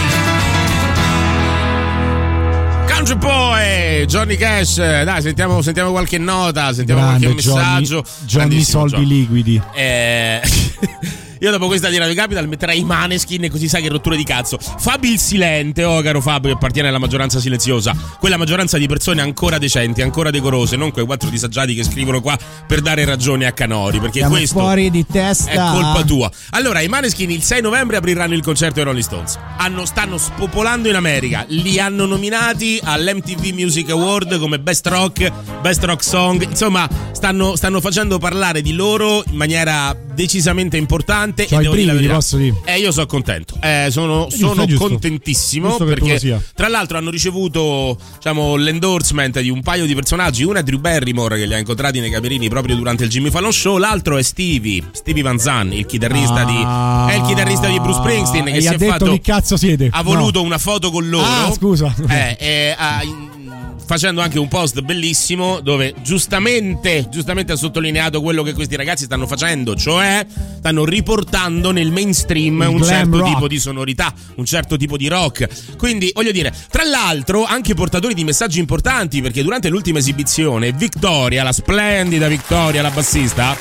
Country Boy, Johnny Cash, dai, sentiamo, sentiamo qualche nota, sentiamo Grande qualche messaggio. Johnny, Johnny soldi Johnny. liquidi. Eh... Io dopo questa di Radio Capital metterei i Maneskin e così sai che rottura di cazzo. Fabi il silente, oh caro Fabio, che appartiene alla maggioranza silenziosa. Quella maggioranza di persone ancora decenti, ancora decorose, non quei quattro disagiati che scrivono qua per dare ragione a Canori, perché Siamo questo fuori di testa. è colpa tua. Allora, i Maneskin il sei novembre apriranno il concerto dei Rolling Stones. Hanno, stanno spopolando in America. Li hanno nominati all'M T V Music Award come Best Rock, Best Rock Song. Insomma, stanno, stanno facendo parlare di loro in maniera decisamente importante. C'ho e i devo dire la brividi, verità. posso dire. Eh, io sono contento. Eh, sono Giusto, sono giusto. contentissimo Giusto che tu lo perché sia. tra l'altro hanno ricevuto, diciamo, l'endorsement di un paio di personaggi. Uno è Drew Barrymore, che li ha incontrati nei camerini proprio durante il Jimmy Fallon Show. L'altro è Stevie Stevie Van Zandt, il chitarrista Ah. di è il chitarrista di Bruce Springsteen, che E gli si ha è detto fatto chi cazzo siete? ha voluto una foto con loro. Ah, scusa. Eh, eh, ha- facendo anche un post bellissimo dove giustamente, giustamente ha sottolineato quello che questi ragazzi stanno facendo, cioè stanno riportando nel mainstream Il un glam certo rock. tipo di sonorità, un certo tipo di rock. Quindi voglio dire, tra l'altro anche portatori di messaggi importanti, perché durante l'ultima esibizione Victoria, la splendida Victoria, la bassista,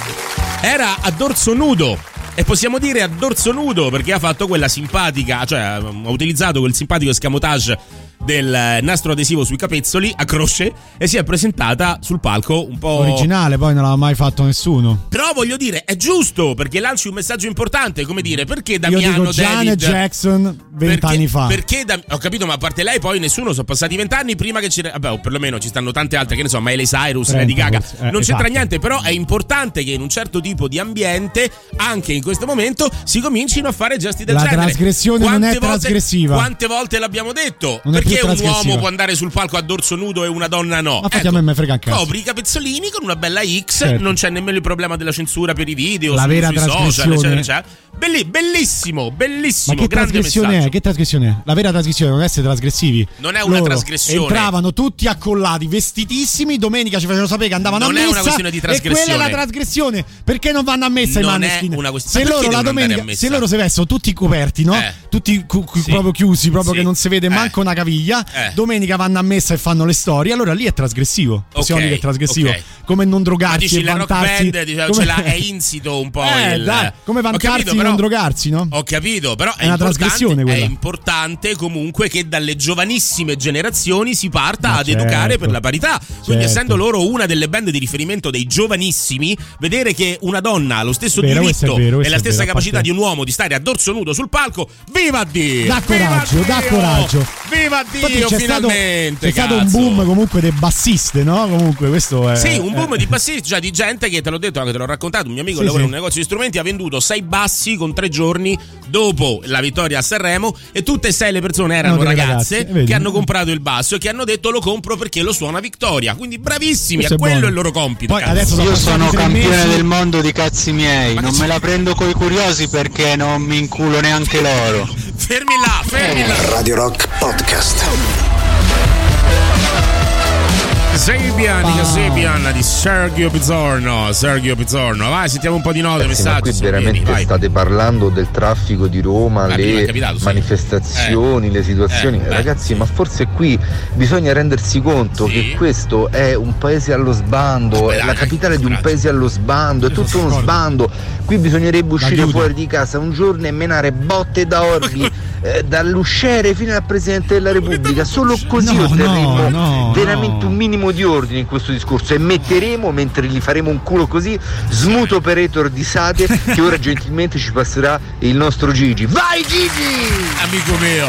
era a dorso nudo. E possiamo dire a dorso nudo perché ha fatto quella simpatica, cioè ha utilizzato quel simpatico escamotage del nastro adesivo sui capezzoli a croce e si è presentata sul palco un po' originale, poi non l'ha mai fatto nessuno. Però voglio dire, è giusto perché lanci un messaggio importante, come dire, perché Damiano Io dico Janet David Jackson vent'anni fa. Perché da, ho capito, ma a parte lei poi nessuno, sono passati vent'anni prima che ci vabbè, o perlomeno ci stanno tante altre, che ne so, Miley Cyrus, trenta, Lady Gaga. forse. Eh, non c'entra esatto. niente, però è importante che in un certo tipo di ambiente, anche in questo momento, si comincino a fare gesti del La genere. trasgressione Quante non è volte, trasgressiva. Quante volte l'abbiamo detto? Non è più Perché un trasgressiva. uomo può andare sul palco a dorso nudo e una donna no? Ma infatti Ecco, a me me frega un cazzo. copri i capezzolini con una bella X, Certo. non c'è nemmeno il problema della censura per i video, La su, vera sui social, trasgressione- eccetera, eccetera. Belli- bellissimo, bellissimo, Ma che grande trasgressione messaggio. è? Che trasgressione è? La vera trasgressione non è essere trasgressivi. Non è una Loro trasgressione. Entravano tutti accollati, vestitissimi. Domenica ci facevano sapere che andavano Non a è messa. una questione di E quella è trasgressione. la trasgressione. Perché non vanno a messa Non i è Maneskin? una questione- Se ma loro perché la devono andare domenica, a messa? se loro si vestono tutti coperti, no? Eh. Tutti cu- cu- Sì. proprio chiusi, proprio Sì. che non si vede Eh. manco una caviglia. Eh. Domenica vanno a messa e fanno le storie. Allora lì è trasgressivo. Possiamo Ok, dire che è trasgressivo. ok. Come non Ma drogarsi dici e la rock vantarsi. band, diciamo, come- ce l'ha, è insito un po' Eh, il... dai, come Ho vantarsi capito, di però- non drogarsi, no? Ho capito, però è, È una importante, trasgressione è quella. importante comunque che dalle giovanissime generazioni si parta Ma ad certo. educare per la parità. Quindi Certo. essendo loro una delle band di riferimento dei giovanissimi, vedere che una donna ha lo stesso Vero, questo è diritto vero, e questo la è stessa vero, a capacità parte- di un uomo di stare a dorso nudo sul palco, viva Dio! Dà coraggio, Viva dà Dio! coraggio. Viva Infatti Dio, c'è stato, finalmente! c'è stato un cazzo. boom comunque dei bassiste, no? Comunque questo è. Sì, un boom è- di bassisti, cioè di gente che te l'ho detto, anche te l'ho raccontato. Un mio amico Sì, lavora sì. in un negozio di strumenti, ha venduto sei bassi con tre giorni dopo la vittoria a Sanremo e tutte e sei le persone erano No, delle ragazze ragazze, vedi? che hanno comprato il basso e che hanno detto lo compro perché lo suona Victoria. Quindi bravissimi, Questo è è quello buono. il loro compito. Poi cazzo. adesso sono Io passati sono tre campione mesi. del mondo di cazzi miei, Ma non che me c'è? la prendo coi curiosi perché non mi inculo neanche loro. Fermi là, fermi là. Radio Rock Podcast. Sabian, di Sabian di Sergio Pizzorno. Sergio Pizzorno, vai, sentiamo un po' di note, Ragazzi, ma messaggi. qui veramente Vieni, vai. state parlando del traffico di Roma, Eh, prima è le capitato, sì. manifestazioni, Eh. le situazioni. Eh, beh, Ragazzi, sì. ma forse qui bisogna rendersi conto Sì. che questo è un paese allo sbando, Beh, è dai, la capitale di un figurati. paese allo sbando, è Io sono tutto uno d'accordo. sbando. Qui bisognerebbe uscire chiudo. fuori di casa un giorno e menare botte da orbi eh, dall'usciere fino al Presidente della Repubblica. Solo così No, otterremo no, no, veramente no. un minimo di ordine in questo discorso e metteremo, mentre gli faremo un culo così, smooth operator di Sade che ora gentilmente ci passerà il nostro Gigi. Vai Gigi! Amico mio,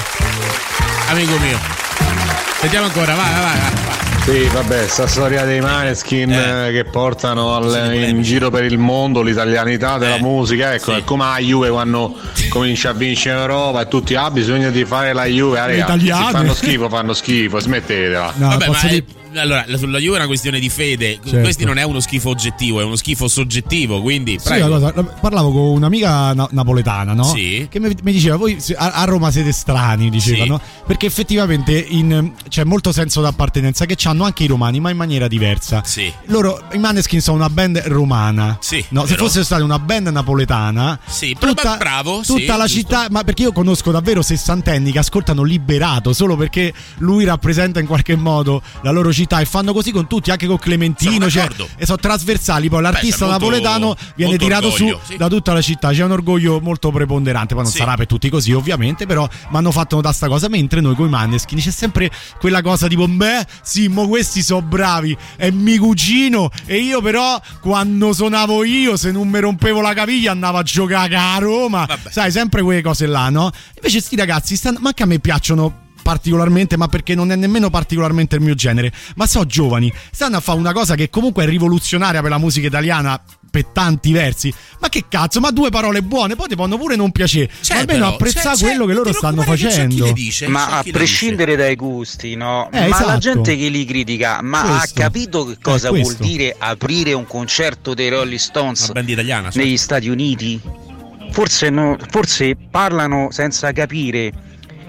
amico mio. Sentiamo ancora, vai, vai, vai. vai. Sì, vabbè, sta storia dei Maneskin Eh. eh, che portano al- Sì, in polemici. giro per il mondo l'italianità della Eh. musica, ecco, Sì. è come la Juve quando comincia a vincere Europa e tutti ah bisogna di fare la Juve, ah, raga, Italiane. se fanno schifo, fanno schifo, smettetela. No, Vabbè, posso ma dire- è- allora, la- sulla Juve è una questione di fede. Certo. Questo non è uno schifo oggettivo, è uno schifo soggettivo. Quindi, Sì, prego. allora, parlavo con un'amica na- napoletana, no? Sì. Che mi, mi diceva, voi se- a, a Roma siete strani, diceva, Sì. no? Perché effettivamente in- c'è molto senso d'appartenenza che hanno anche i romani, ma in maniera diversa. Sì. Loro, i Maneskin sono una band romana. Sì, No, se vero. fosse stata una band napoletana, Sì, però tutta, bravo, sì, tutta la giusto. città, ma perché io conosco davvero sessantenni che ascoltano Liberato solo perché lui rappresenta in qualche modo la loro città e fanno così con tutti, anche con Clementino, Sono cioè, d'accordo. e sono trasversali. Poi l'artista c'è molto- napoletano viene molto tirato orgoglio, su sì. da tutta la città, c'è un orgoglio molto preponderante. Poi non Sì. sarà per tutti così, ovviamente, però mi hanno fatto notare sta cosa. Mentre noi con i Maneskin c'è sempre quella cosa tipo, beh, sì, mo questi sono bravi, è mio cugino. E io, però, quando suonavo io, se non mi rompevo la caviglia, andavo a giocare a Roma. Vabbè. Sai, sempre quelle cose là, no? Invece, sti ragazzi, stanno, ma anche a me piacciono particolarmente, ma perché non è nemmeno particolarmente il mio genere, ma so giovani, stanno a fare una cosa che comunque è rivoluzionaria per la musica italiana per tanti versi. Ma che cazzo, ma due parole buone poi ti possono pure non piacere, C'è ma almeno però, apprezzare c'è- c'è- quello che non loro ti stanno preoccupare che c'è chi facendo. le dice, Ma c'è a chi le prescindere dai gusti, no? Eh, Ma esatto. la gente che li critica, ma Questo. ha capito che cosa Eh, vuol questo. dire aprire un concerto dei Rolling Una Stones band italiana, certo. negli Stati Uniti? Forse, no- forse parlano senza capire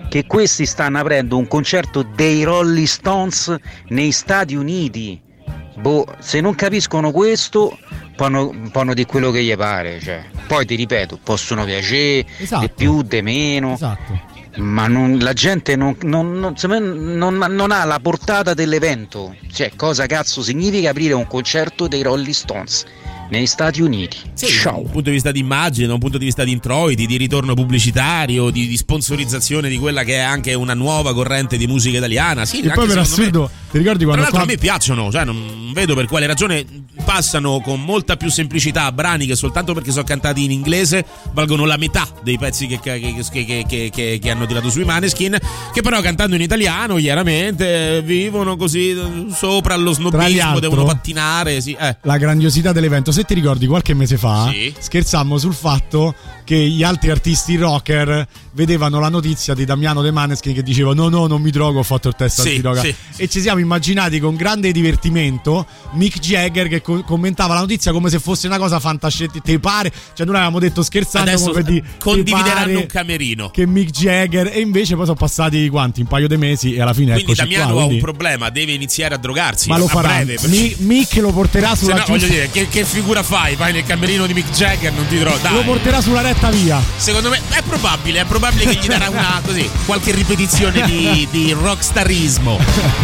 che questi stanno aprendo un concerto dei Rolling Stones nei Stati Uniti. Boh, se non capiscono questo, possono di quello che gli pare, cioè. Poi ti ripeto, possono piacere Esatto. di più, di meno, Esatto. ma non- la gente non, non- non- secondo me non- non ha la portata dell'evento. Cioè, cosa cazzo significa aprire un concerto dei Rolling Stones negli Stati Uniti? Sì, da un punto di vista di immagine, da un punto di vista di introiti, di ritorno pubblicitario, di, di sponsorizzazione di quella che è anche una nuova corrente di musica italiana. Sì, E anche poi per secondo me- assurdo, ti ricordi Tra quando l'altro qua... a me piacciono, cioè non vedo per quale ragione passano con molta più semplicità brani che soltanto perché sono cantati in inglese valgono la metà dei pezzi che, che, che, che, che, che, che hanno tirato sui Maneskin, che però cantando in italiano chiaramente vivono così sopra lo Tra gli snobismo, altro, devono pattinare, sì, eh. la grandiosità dell'evento. Se ti ricordi, qualche mese fa Sì. scherzammo sul fatto che gli altri artisti rocker vedevano la notizia di Damiano De Maneskin che diceva no no non mi drogo, ho fatto il test Sì, antidroga, sì. e ci siamo immaginati con grande divertimento Mick Jagger che co- commentava la notizia come se fosse una cosa fantascienza. Ti pare? Cioè noi avevamo detto scherzando Adesso come per di, condivideranno ti pare un camerino. che Mick Jagger, e invece poi sono passati quanti? Un paio di mesi e alla fine Quindi eccoci Damiano qua, ha un quindi- problema, deve iniziare a drogarsi. ma lo a farà. breve, per- Mi- Mick lo porterà Se sulla no, voglio giusta- dire, che, che figura fai? Vai nel camerino di Mick Jagger, non ti droga. Dai. lo porterà sulla retta via. Secondo me è probabile, è probabile che gli darà una così, qualche ripetizione di, di rockstarismo.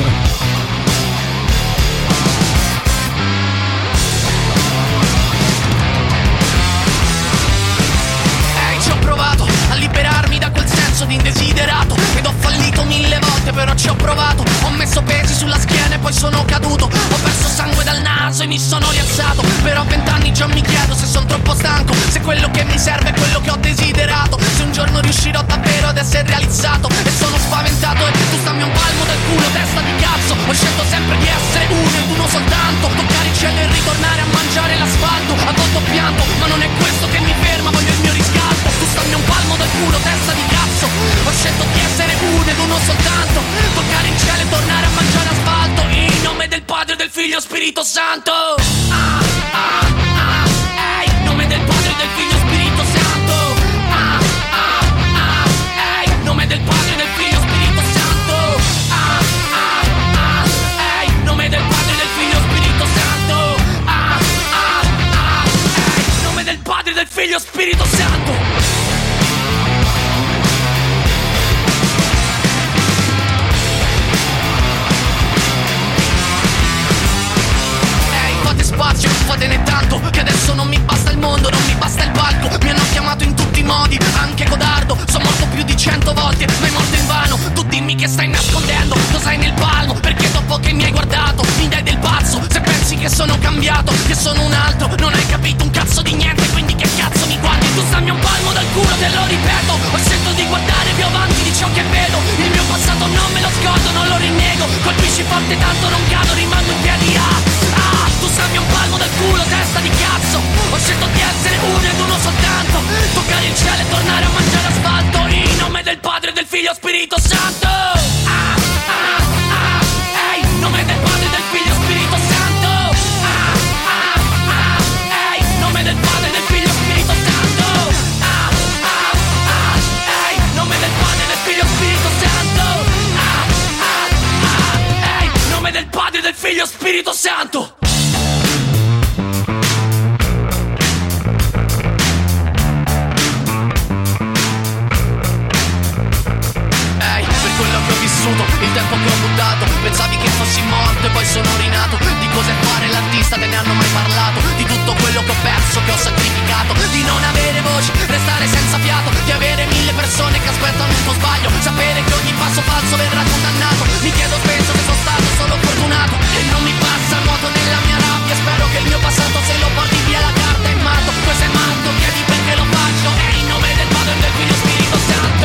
Ehi, ci ho provato a liberarmi da quel senso di indesiderato ed ho fallito mille volte, però ci ho provato. Ho messo pesi sulla schiena e poi sono caduto. Ho perso sangue dal naso e mi sono rialzato. Però a vent'anni già mi chiedo se sono troppo stanco, se quello che mi serve è quello che ho desiderato, se un giorno riuscirò davvero ad essere realizzato. E sono spaventato e tu stammi un palmo del culo, testa di cazzo. Ho scelto sempre di essere uno ed uno soltanto, toccare il cielo e ritornare a mangiare l'asfalto. A volte ho pianto, ma non è questo che mi ferma, voglio il mio riscatto. Tu stammi un palmo del culo, testa di cazzo. Ho scelto di essere uno ed uno soltanto, toccare il cielo e tornare a mangiare asfalto. In nome del Padre, del Figlio e Spirito Santo. Ah, ah, ah, ehi, nome del Padre, del Figlio e Spirito Santo. Ah, ah, ah, ehi, nome del Padre, del Figlio e Spirito Santo. Ah, ah, ah, ehi, nome del Padre, del Figlio e Spirito Santo. Ah, ah, ah, ehi, nome del Padre, del Figlio e Spirito Santo. Fate spazio, fatene tanto, che adesso non mi basta il mondo, non mi basta il palco. Mi hanno chiamato in tutti i modi, anche codardo. Sono morto più di cento volte, ma è morto in vano. Tu dimmi che stai nascondendo, cos'hai nel palmo, perché dopo che mi hai guardato mi dai del pazzo. Se pensi che sono cambiato, che sono un altro, non hai capito un cazzo di niente, quindi che cazzo mi guardi? Tu stammi un palmo dal culo, te lo ripeto. Ho scelto di guardare più avanti di ciò che vedo. Il mio passato non me lo scordo, non lo rinnego. Colpisci forte tanto non cado, rimango in piedi. Ah, ah, tu stammi un palmo dal culo, testa di cazzo. Ho scelto di essere uno ed uno soltanto, toccare il cielo e tornare a mangiare asfalto. In nome del Padre, del Figlio e Spirito Santo. Ah, ah, ah, ehi, nome del Padre, del Figlio e Spirito Santo. Ah, ah, ah, ehi, nome del Padre, del Figlio e Spirito Santo. Ah, ah, ah, ehi, nome del Padre, del Figlio e Spirito Santo. Ah, ah, ah, ehi, nome del Padre, del Figlio e Spirito Santo. Ehi, per quello che ho vissuto, il tempo che ho buttato, pensavi che fossi morto e poi sono rinato. Di cos'è fare l'artista, te ne hanno mai parlato? Di tutto quello che ho perso, che ho sacrificato, di non avere voce, restare senza fiato, di avere mille persone che aspettano il tuo sbaglio, sapere che ogni passo falso verrà condannato. Mi chiedo spesso che sono stato solo fortunato e non mi passa il nuoto nella mia rabbia. Spero che il mio passato se lo porti via la carta in matto. Tu sei matto, chiedi perché lo faccio, e in nome del Padre e del Figlio e Spirito Santo.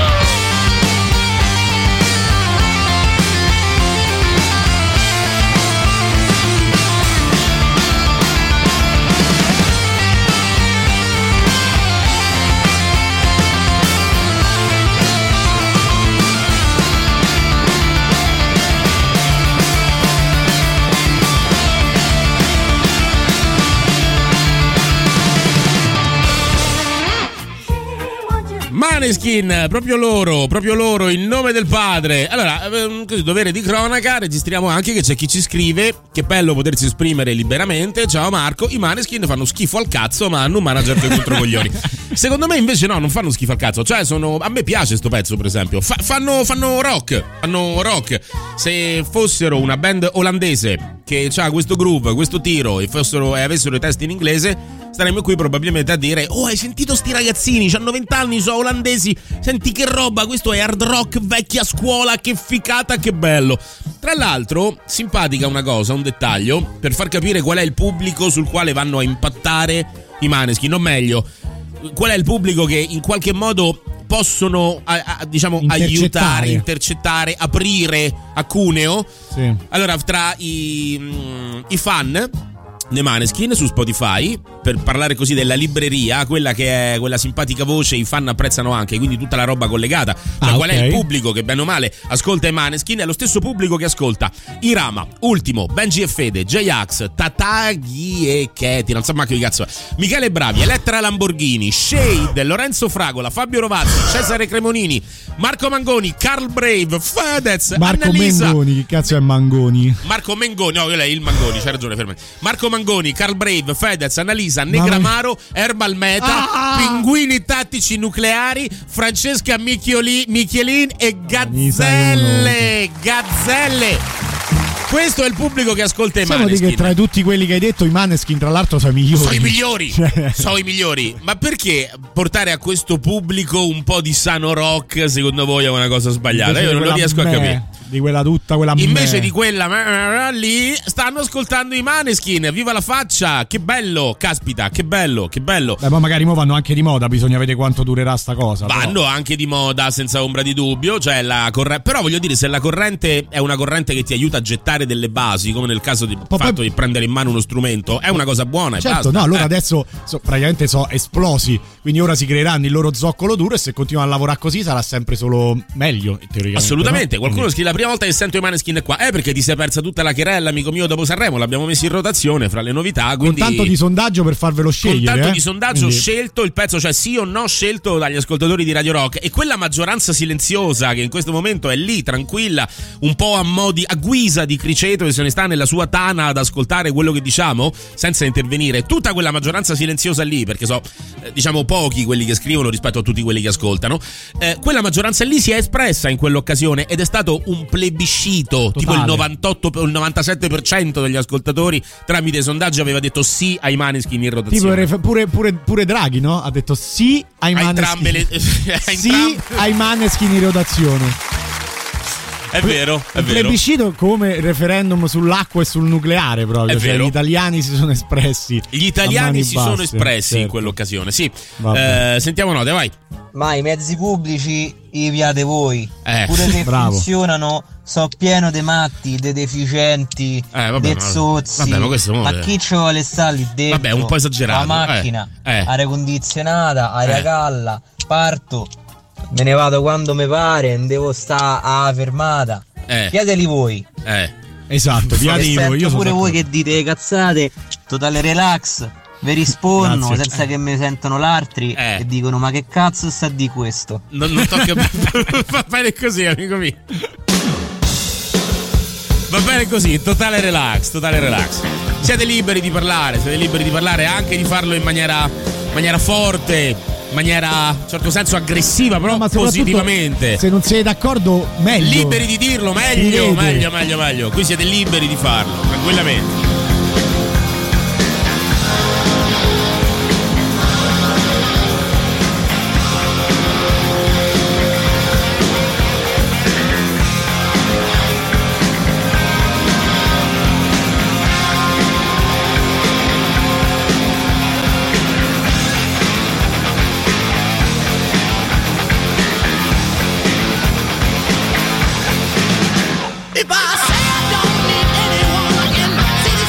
Maneskin, proprio loro, proprio loro, in nome del padre. Allora, così, dovere di cronaca, registriamo anche che c'è chi ci scrive: che bello potersi esprimere liberamente. Ciao Marco, i Maneskin fanno schifo al cazzo, ma hanno un manager che controcoglioni. Secondo me invece no, non fanno schifo al cazzo. Cioè, sono, a me piace sto pezzo, per esempio. Fa, fanno, fanno rock, fanno rock. Se fossero una band olandese che ha questo groove, questo tiro, e fossero e avessero i testi in inglese, staremmo qui probabilmente a dire: oh, hai sentito sti ragazzini, hanno vent'anni, sono olandesi, senti che roba, questo è hard rock vecchia scuola, che ficata, che bello. Tra l'altro, simpatica una cosa, un dettaglio, per far capire qual è il pubblico sul quale vanno a impattare i Maneskin, o meglio, qual è il pubblico che in qualche modo possono a, a, diciamo aiutare, intercettare, aprire a Cuneo. Sì. Allora, tra i, mm, i fan dei Maneskin su Spotify, per parlare così della libreria, quella che è quella simpatica voce i fan apprezzano anche, quindi tutta la roba collegata, cioè ah, qual okay. è il pubblico che bene o male ascolta i Maneskin, è lo stesso pubblico che ascolta Irama, Ultimo, Benji e Fede, J-Ax, Tataghi e Cheti, non so ma che cazzo è, Michele Bravi, Elettra Lamborghini, Shade, Lorenzo Fragola, Fabio Rovazzi, Cesare Cremonini, Marco Mangoni, Carl Brave, Fedez, Marco Annalisa, Mengoni, che cazzo è Mangoni? Marco Mengoni, no, quello è il Mangoni, c'hai ragione, fermati. Marco Mangoni, Carl Brave, Fedez, Annalisa, Negramaro, Herbal Meta, ah! Pinguini Tattici Nucleari, Francesca Michioli, Michelin e Gazzelle. Gazzelle. Questo è il pubblico che ascolta i Siamo Maneskin. Di che tra tutti quelli che hai detto i Maneskin tra l'altro sono i migliori. Sono i migliori. Cioè. Sono i migliori. Ma perché portare a questo pubblico un po' di sano rock secondo voi è una cosa sbagliata? Io non lo riesco me, a capire. Di quella tutta quella Invece me. di quella lì stanno ascoltando i Maneskin. Viva la faccia. Che bello. Caspita, che bello, che bello. Beh, ma magari mo vanno anche di moda, bisogna vedere quanto durerà sta cosa. Vanno però. anche di moda senza ombra di dubbio, cioè la corre- però voglio dire, se la corrente è una corrente che ti aiuta a gettare delle basi, come nel caso del fatto poi... di prendere in mano uno strumento, è una cosa buona. Certo, e basta. no, allora eh. adesso so, praticamente sono esplosi, quindi ora si creeranno il loro zoccolo duro e se continuano a lavorare così sarà sempre solo meglio, teoricamente. Assolutamente, no? qualcuno quindi... scrive: la prima volta che sento i Maneskin è qua, eh perché ti sei persa tutta la querella, amico mio, dopo Sanremo, l'abbiamo messo in rotazione fra le novità, quindi... Con tanto di sondaggio per farvelo scegliere. Con tanto eh? di sondaggio quindi... scelto il pezzo, cioè sì o no scelto dagli ascoltatori di Radio Rock, e quella maggioranza silenziosa che in questo momento è lì, tranquilla, un po' a modi, a guisa di criceto che se ne sta nella sua tana ad ascoltare quello che diciamo senza intervenire, tutta quella maggioranza silenziosa lì, perché so eh, diciamo pochi quelli che scrivono rispetto a tutti quelli che ascoltano, eh, quella maggioranza lì si è espressa in quell'occasione ed è stato un plebiscito. Totale. Tipo il novantotto o il novantasette per cento degli ascoltatori tramite sondaggi aveva detto sì ai Maneskin in rotazione. Tipo pure, pure, pure Draghi, no? Ha detto sì ai Maneskin. Le... sì ai Maneskin in rotazione. È vero, è il vero. Plebiscito come referendum sull'acqua e sul nucleare proprio, è cioè vero. Gli italiani si sono espressi. Gli italiani si basse, sono espressi certo. in quell'occasione, sì. Eh, sentiamo note, vai. Ma i mezzi pubblici i piate voi. Eh, Pure se bravo. funzionano, so pieno de matti, de deficienti, eh, vabbè, de zozzi. Vabbè, ma questo ma chi ci vuole stare lì dentro? Vabbè, un po' esagerato. La macchina, eh, eh. aria condizionata, aria eh. calda, parto, me ne vado quando mi pare, non devo stare alla fermata. Eh. Piateli voi. Eh. Esatto, piateli voi. Io pure sono voi che dite cazzate, totale relax. Vi rispondo Grazie. senza che mi sentono l'altri eh. e dicono: ma che cazzo sta di questo? Non, non tocca. Va bene così, amico mio. Va bene così, totale relax, totale relax. Siete liberi di parlare, siete liberi di parlare, anche di farlo in maniera, maniera forte, in maniera, in certo senso, aggressiva, però no, positivamente. Se non siete d'accordo, meglio. Liberi di dirlo, meglio, meglio, meglio, meglio. Qui siete liberi di farlo, tranquillamente. If I say I don't need anyone in city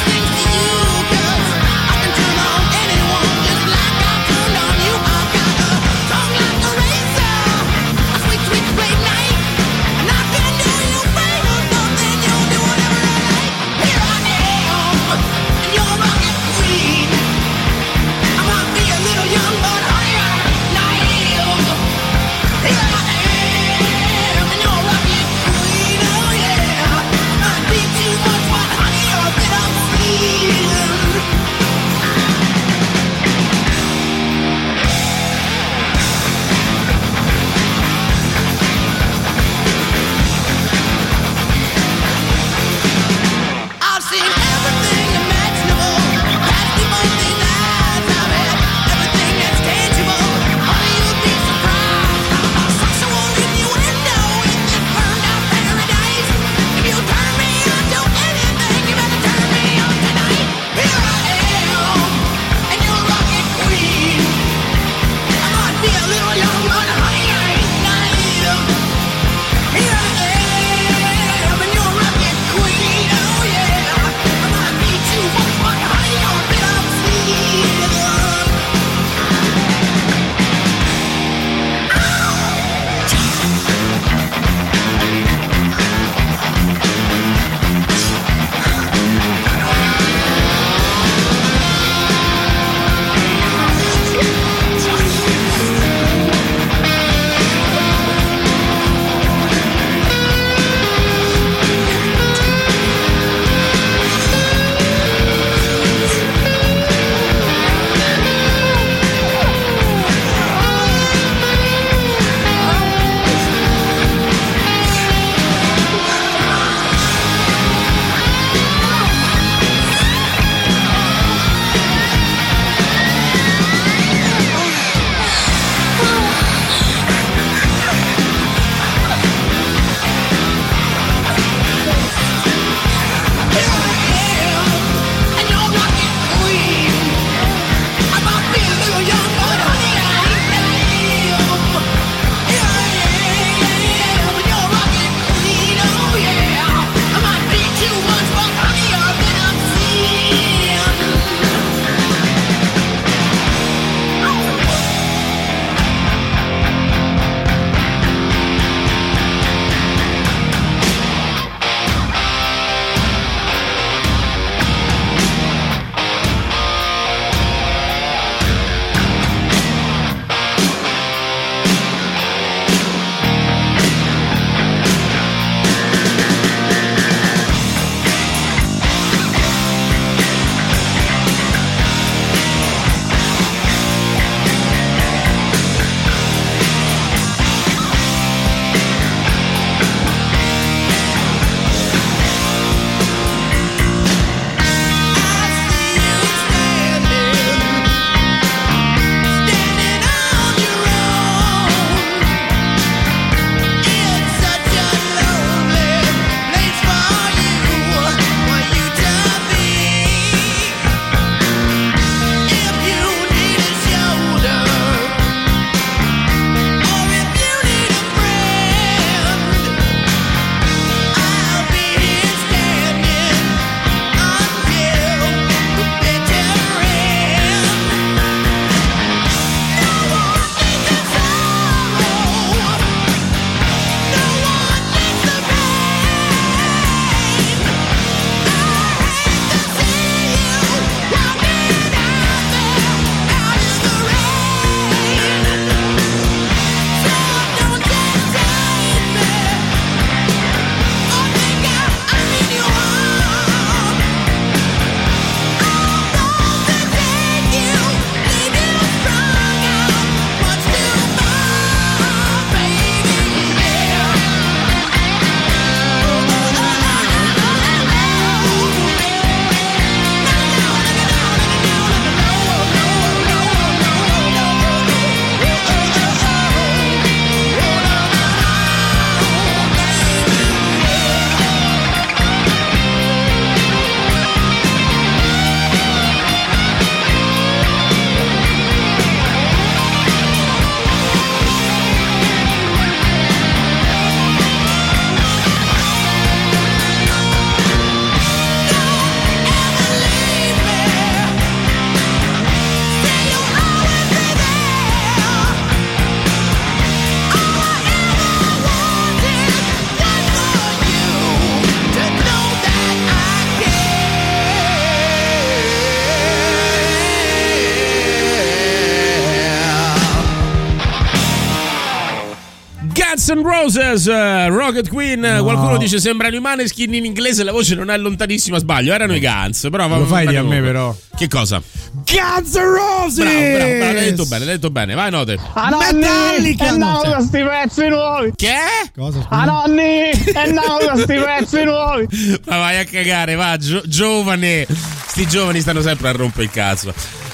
Guns N' Roses, uh, Rocket Queen. No. Qualcuno dice sembrano i Maneskin in inglese, la voce non è lontanissima, sbaglio, erano i Guns, però lo fai di a me però. Che cosa? Guns N' Roses! Bravo, bravo, bravo, l'hai detto bene, l'hai detto bene, vai Note. A nonni, e andiamo con sti pezzi nuovi. Che? Cosa? A nonni, e andiamo con sti pezzi nuovi. Ma vai a cagare, va, gio- giovane. Sti giovani stanno sempre a rompere il cazzo.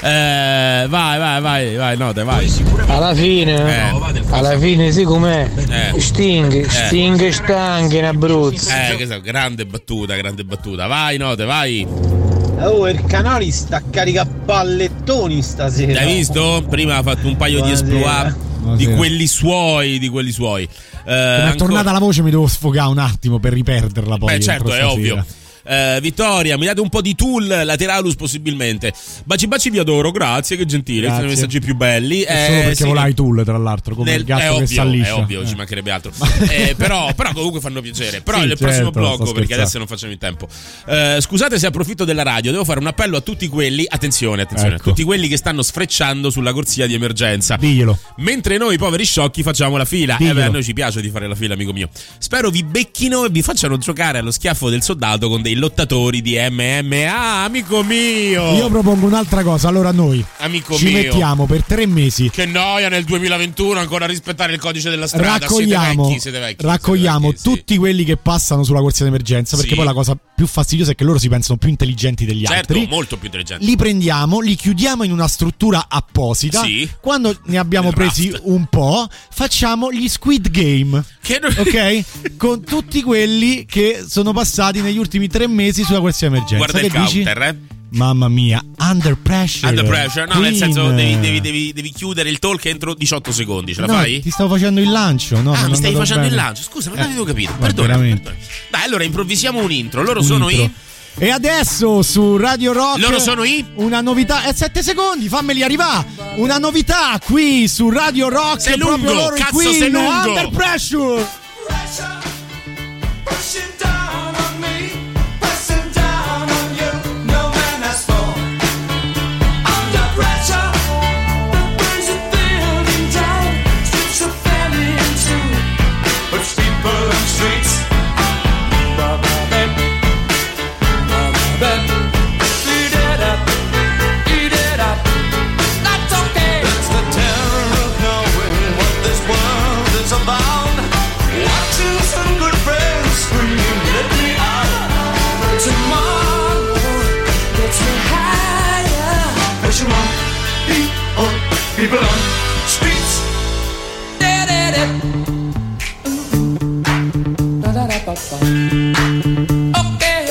Eh, vai, vai, vai, vai, Note, vai. Alla fine, eh. alla fine sì com'è. Eh. Sting, Eh. Sting stanchi in Abruzzo. Eh, che so, grande battuta, grande battuta. Vai, Note, vai. Oh, il canale sta carica pallettoni stasera. L'hai visto? Prima ha fatto un paio Buonasera. di esploit di quelli suoi, di quelli suoi. Eh, è ancora... tornata la voce, mi devo sfogare un attimo per riperderla poi. Beh, certo, è stasera. ovvio. Uh, Vittoria, mi date un po' di Tool, Lateralus possibilmente. Baci baci, vi adoro, grazie, che gentile. Sono i messaggi più belli. È eh, solo perché sì, volai Tool, tra l'altro, come nel, il gatto è che ovvio, sta liscia. È ovvio, eh. ci mancherebbe altro. eh, però, però comunque fanno piacere. Però Sì, nel prossimo certo, blocco, sto perché scherzando. adesso non facciamo in tempo. Uh, scusate se approfitto della radio, devo fare un appello a tutti quelli. Attenzione, attenzione, Ecco. a tutti quelli che stanno sfrecciando sulla corsia di emergenza. Diglielo. Mentre noi poveri sciocchi facciamo la fila. Diglielo. Eh beh, a noi ci piace di fare la fila, amico mio. Spero vi becchino e vi facciano giocare allo schiaffo del soldato con dei lottatori di M M A, amico mio. Io propongo un'altra cosa. Allora noi Amico ci mio. mettiamo per tre mesi. Che noia nel duemilaventuno ancora rispettare il codice della strada. Raccogliamo, siete vecchi, siete vecchi, raccogliamo siete vecchi, tutti quelli che passano sulla corsia d'emergenza, perché Sì. poi la cosa più fastidiosa è che loro si pensano più intelligenti degli sì. Certo, altri. molto più intelligente. Li prendiamo, li chiudiamo in una struttura apposita. Sì. Quando ne abbiamo Il presi raft. un po', facciamo gli Squid Game. Che non... Ok? Con tutti quelli che sono passati negli ultimi tre mesi sulla corsia d'emergenza. Guarda che il dici? counter, eh. Mamma mia, Under Pressure. Under pressure, no, Queen. nel senso devi, devi, devi, devi chiudere il talk entro diciotto secondi. Ce la No, fai? ti stavo facendo il lancio. No, Ah, non mi è stai andato facendo bene. il lancio? Scusa, non Eh, avevo capito. ma Perdona. veramente. Dai, allora improvvisiamo un intro. Loro Un sono intro. i. E adesso su Radio Rock Loro sono i? una novità. È sette secondi, fammeli arrivare. Una novità qui su Radio Rock. Sei proprio lungo, loro, i cazzo, Queen, sei lungo. Under Pressure. People on streets. Okay.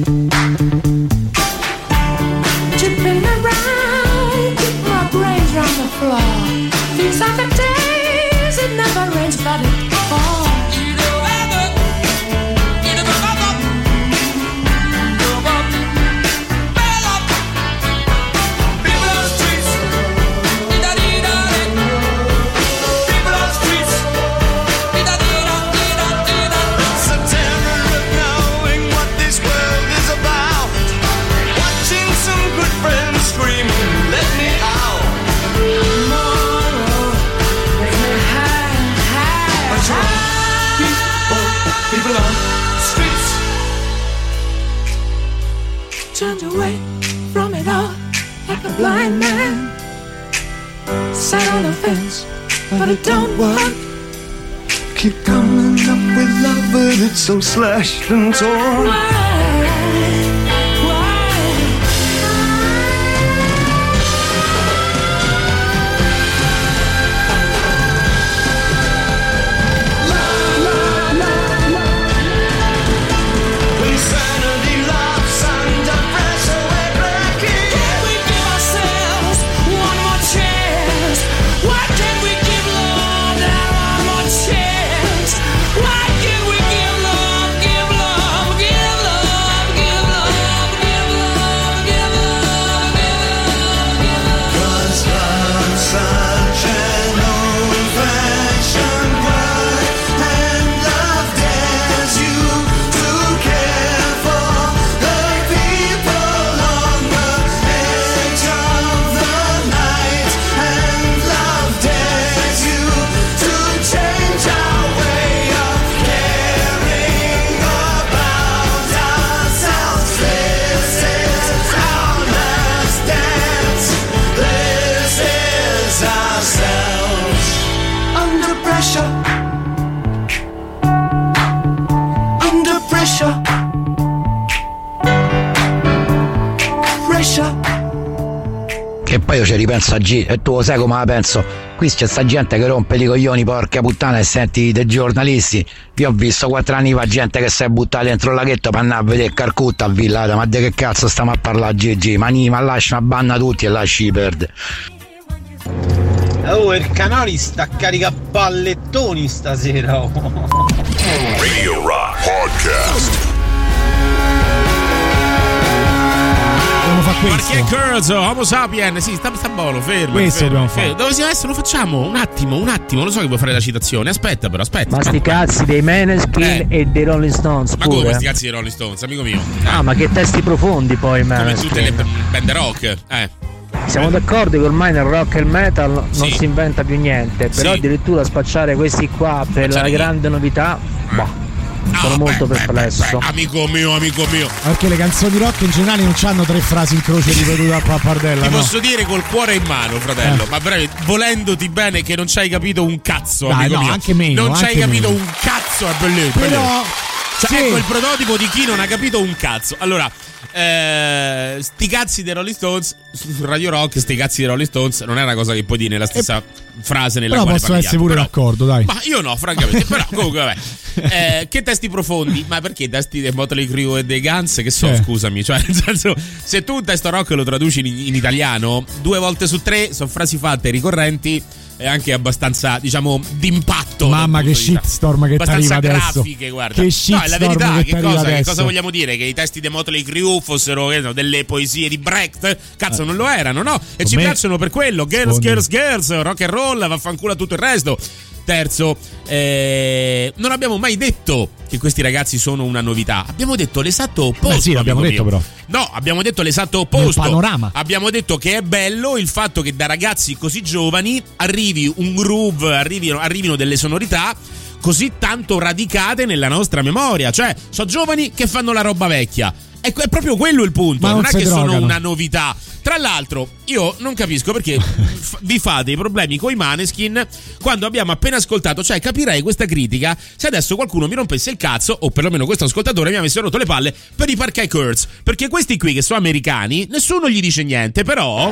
Tripping around, keep my brains round the floor. These are the days, it never rains but it falls. Turned away from it all like a blind man. Sat on the fence, but it don't work. Keep coming up with love, but it's so slashed and torn. Insanity loves under pressure, we're breaking. Can we give ourselves one more chance? Why can't we give love that one more chance? Why can't we give love, give love, give love? Poi io ci ripenso a G, e tu lo sai come la penso. Qui c'è sta gente che rompe i coglioni, porca puttana, e senti dei giornalisti. Io ho visto quattro anni fa gente che si è buttata dentro il laghetto per andare a vedere Calcutta a Villata. Ma di che cazzo stiamo a parlare, Gigi? Ma ni, ma lascia una banna tutti e lasci perdere. Oh, il canale sta carica pallettoni stasera. Oh. Radio Rock Podcast. Fa Perché Girls, Homo Sapien, sì, sta, sta buono, fermo. Questo fermo, dobbiamo fermo. Dove si adesso lo facciamo? Un attimo, un attimo, lo so che vuoi fare la citazione. Aspetta, però, aspetta. Ma sti cazzi dei Maneskin Eh. e dei Rolling Stones Ma pure. come questi cazzi di Rolling Stones, amico mio? Ah, ma che testi profondi poi, Come Maneskin. tutte le band rock. Eh. Siamo d'accordo che ormai nel rock e il metal non Sì. si inventa più niente, però Sì. addirittura spacciare questi qua per la Spacciare chi? grande novità, boh, sono Ah, molto beh, perplesso. beh, beh, amico mio, amico mio. Perché le canzoni rock in generale non hanno tre frasi in croce ripetute a pappardella. Ti no? posso dire col cuore in mano, fratello, Eh. ma veramente volendoti bene che non ci hai capito un cazzo, Dai, amico no, mio. anche meno, Non ci hai anche capito meno. un cazzo, è bellissimo. Però, bellissimo. Cioè, sì. ecco il prototipo di chi non ha capito un cazzo. Allora, eh, sti cazzi dei Rolling Stones su Radio Rock, sti cazzi dei Rolling Stones non è una cosa che puoi dire nella stessa frase nella Però quale posso parliamo. essere pure Però- d'accordo, dai. Ma io no, francamente. Però comunque vabbè. Eh, che testi profondi? Ma perché testi dei Motley Crue e dei Guns? Che so, Sì. scusami. Cioè, nel senso, se tu un testo rock lo traduci in, in italiano, due volte su tre sono frasi fatte ricorrenti e anche abbastanza, diciamo, d'impatto. Mamma, che shitstorm che abbastanza t'arriva adesso. grafiche, guarda. Che No, è shitstorm la verità. che Che t'arriva cosa, che adesso. cosa vogliamo dire? Che i testi dei Motley Crue fossero che so, delle poesie di Brecht? Cazzo, non lo erano, no? E ci me- piacciono per quello. Girls, Secondo girls, girls, rock and roll, vaffanculo a tutto il resto. Terzo, eh, non abbiamo mai detto che questi ragazzi sono una novità. Abbiamo detto l'esatto opposto. Beh, sì, l'abbiamo amico detto, mio. però. No, abbiamo detto l'esatto opposto. Nel panorama. Abbiamo detto che è bello il fatto che da ragazzi così giovani arrivi un groove, arrivino, arrivino delle sonorità così tanto radicate nella nostra memoria. Cioè, sono giovani che fanno la roba vecchia. Ecco, è proprio quello il punto. Ma non, non è si che sono drogano. una novità. Tra l'altro, io non capisco perché f- vi fate i problemi coi Maneskin quando abbiamo appena ascoltato. Cioè, capirei questa critica se adesso qualcuno mi rompesse il cazzo, o perlomeno questo ascoltatore mi avesse rotto le palle per i Parquet Courts. Perché questi qui, che sono americani, nessuno gli dice niente, però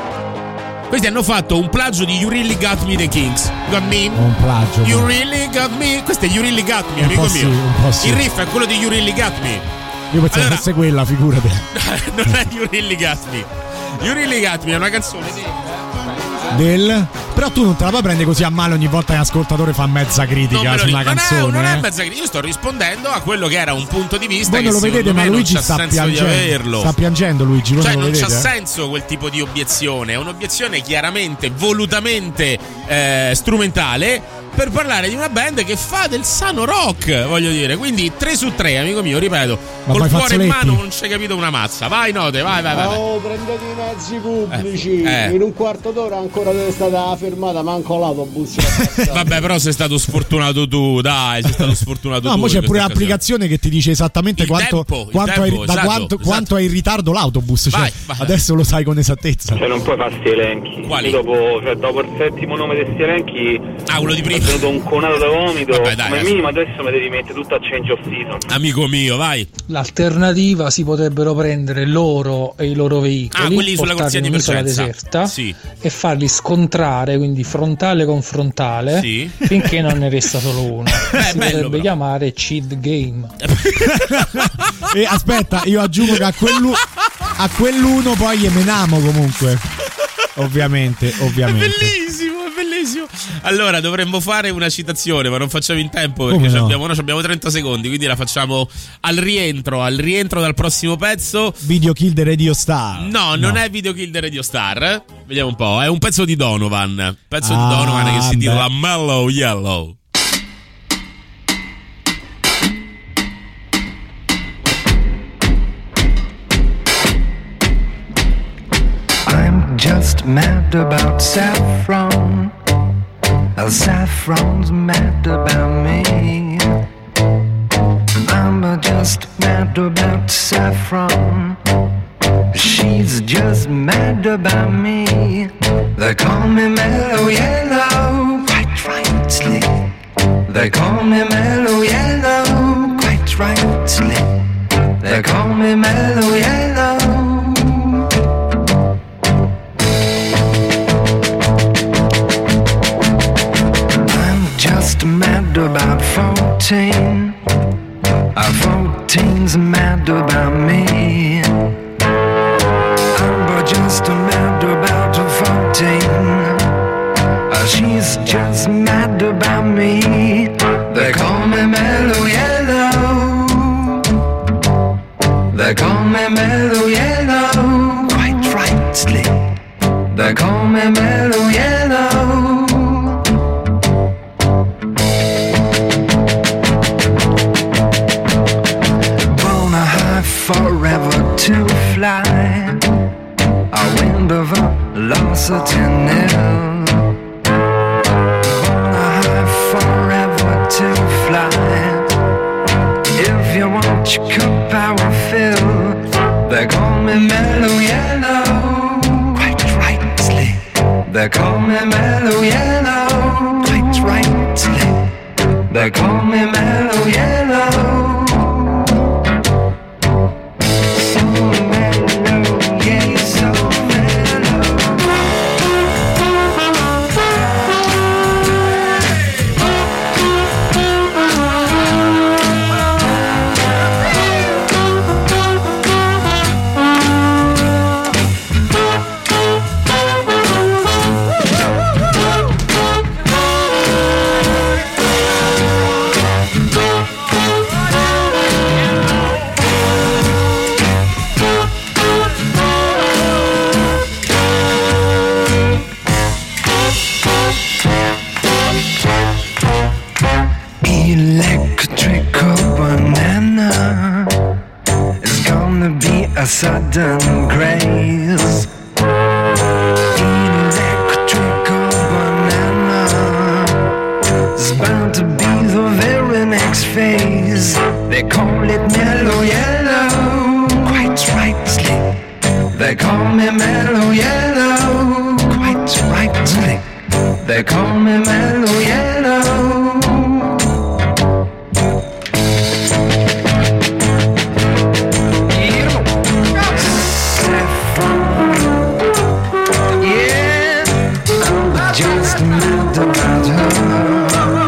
questi hanno fatto un plagio di You Really Got Me dei Kings. Got me? Un plagio. You Really Got Me. Questo è You Really Got Me, Un amico po' sì, mio. un po' sì. Il riff è quello di You Really Got Me. Io pensavo Allora- fosse quella, figurati. Non è You Really Got Me. You Really Got Me è una canzone di... Del. Però tu non te la puoi prendere così a male ogni volta che un ascoltatore fa mezza Non critica me lo su una dico. Non è- canzone. non è eh. mezza critica. Io sto rispondendo a quello che era un punto di vista Voi che non lo secondo vedete, ma me Luigi non c'ha sta senso di piangendo. averlo. Sta piangendo Luigi, voi Cioè non lo non c'ha vedete? senso quel tipo di obiezione. È un'obiezione chiaramente, volutamente eh, strumentale per parlare di una band che fa del sano rock, voglio dire. Quindi tre su tre, amico mio, ripeto. Ma col fai cuore in fazzoletti? mano non ci hai capito una mazza. Vai, Note, vai, vai, vai, vai. Oh, prendete i mezzi pubblici. Eh, eh. In un quarto d'ora ancora deve stare la fermata, manco l'autobus. Vabbè, però sei stato sfortunato tu, dai, sei stato sfortunato No, tu. poi c'è in pure questa l'applicazione che ti dice esattamente Il quanto, tempo, il quanto tempo, è, da esatto, quanto, esatto. quanto è in ritardo l'autobus. Cioè, Vai, vai. adesso lo sai con esattezza. Cioè non puoi fare sti elenchi. Quali? Io dopo, cioè, dopo il settimo nome di sti elenchi Ah, quello di prima. è venuto un conato da vomito. Vabbè, dai, Come adesso. minimo adesso mi devi mettere tutto a change of season. Amico mio, vai. L'alternativa si potrebbero prendere loro e i loro veicoli, Ah, quelli sulla corsia portarli di in un'isola emergenza. deserta Sì. e farli scontrare, quindi frontale con frontale, Sì. finché non ne resta solo uno. si bello, potrebbe però. chiamare Cheat Game. E aspetta, io aggiungo che a, quellu- a quell'uno poi gli menamo comunque. Ovviamente, ovviamente. È bellissimo, è bellissimo. Allora, dovremmo fare una citazione, ma non facciamo in tempo perché Come no? abbiamo, noi abbiamo trenta secondi, quindi la facciamo al rientro, al rientro dal prossimo pezzo. Video Kill the Radio Star. No, non è Video Kill the Radio Star. Vediamo un po', è un pezzo di Donovan. Pezzo Ah, di Donovan che si beh. intitola Mellow Yellow. I'm just mad about saffron. Uh, Saffron's mad about me. I'm uh, just mad about saffron. She's just mad about me. They call me Mellow Yellow, quite rightly. They call me Mellow Yellow, quite rightly. They call me Mellow Yellow. fourteen. Uh, fourteen's mad about me. I'm but just mad about fourteen. Uh, she's just mad about me. They call me Mellow Yellow. They call me Mellow Yellow. Quite rightly. They call me Mellow Yellow. Born a high forever to fly. A wind of velocity nil. Born a high forever to fly. If you want your cup power fill, they call me Mellow Yellow. Quite rightly. They call me Mellow Yellow. Quite rightly. They call me Mellow Yellow. So mellow, yeah, so electrical banana is gonna be a sudden grace. Electrical banana is bound to be the very next phase. They call it Mellow Yellow. Quite rightly. They call me Mellow Yellow. Quite rightly. They call me Mellow Yellow. Just mad about her.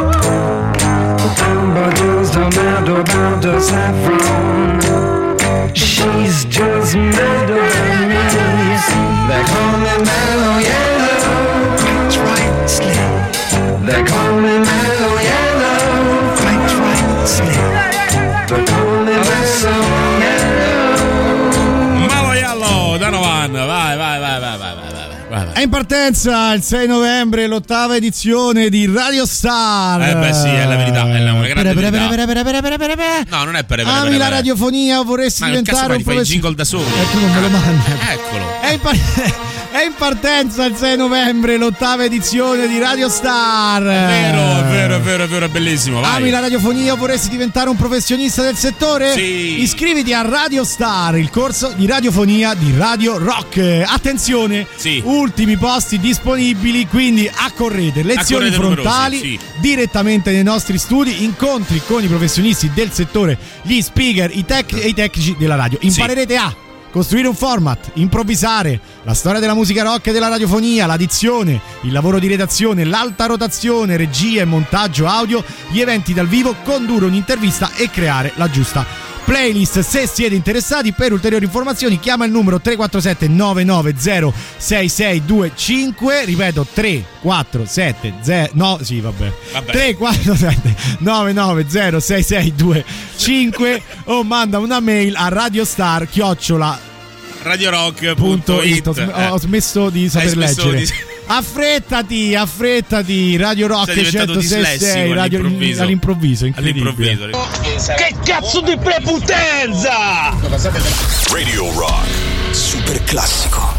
I'm just mad about her saffron. She's just mad about me. They call me Mellow Yellow. Quite rightly. They call me Mellow Yellow. Quite rightly. They call me Mellow Yellow. Mellow Yellow, Donovan, vai, vai, vai, vai, vai, vai. È in partenza il sei novembre l'ottava edizione di Radio Star. Eh beh sì, è la verità, è la una grande Pere, verità. pere, pere, pere, pere, pere, pere. No, non è per Ami per- la per- radiofonia o vorresti Ma nel caso diventare fai, un fai il professionista? jingle da solo. Eh, tu non me lo mandi. Eccolo. È in, par- è in partenza il sei novembre l'ottava edizione di Radio Star. È vero, è vero, è vero, è vero, è bellissimo. Vai. Ami la radiofonia o vorresti diventare un professionista del settore? Sì. Iscriviti a Radio Star, il corso di radiofonia di Radio Rock. Attenzione, Sì. ultimi posti disponibili, quindi accorrete. Lezioni Accorrete frontali numerosi, sì. direttamente nei nostri studi, incontri con i professionisti del settore, gli speaker, i tec- e i tecnici della radio. Imparerete a costruire un format, improvvisare, la storia della musica rock e della radiofonia, la dizione, il lavoro di redazione, l'alta rotazione, regia e montaggio audio, gli eventi dal vivo, condurre un'intervista e creare la giusta playlist. Se siete interessati, per ulteriori informazioni chiama il numero tre quattro sette nove nove zero sei sei due cinque, ripeto tre quattro sette zero no sì vabbè, vabbè. tre quattro sette nove nove zero sei sei due cinque o manda una mail a radiostar chiocciola radiorock.it. Ho, sm- ho smesso di saper smesso leggere. di- Affrettati, affrettati, Radio Rock Sei diventato centosei sei, dislessico radio all'improvviso. all'improvviso, incredibile. All'improvviso. Che cazzo di prepotenza! Radio Rock. Super classico.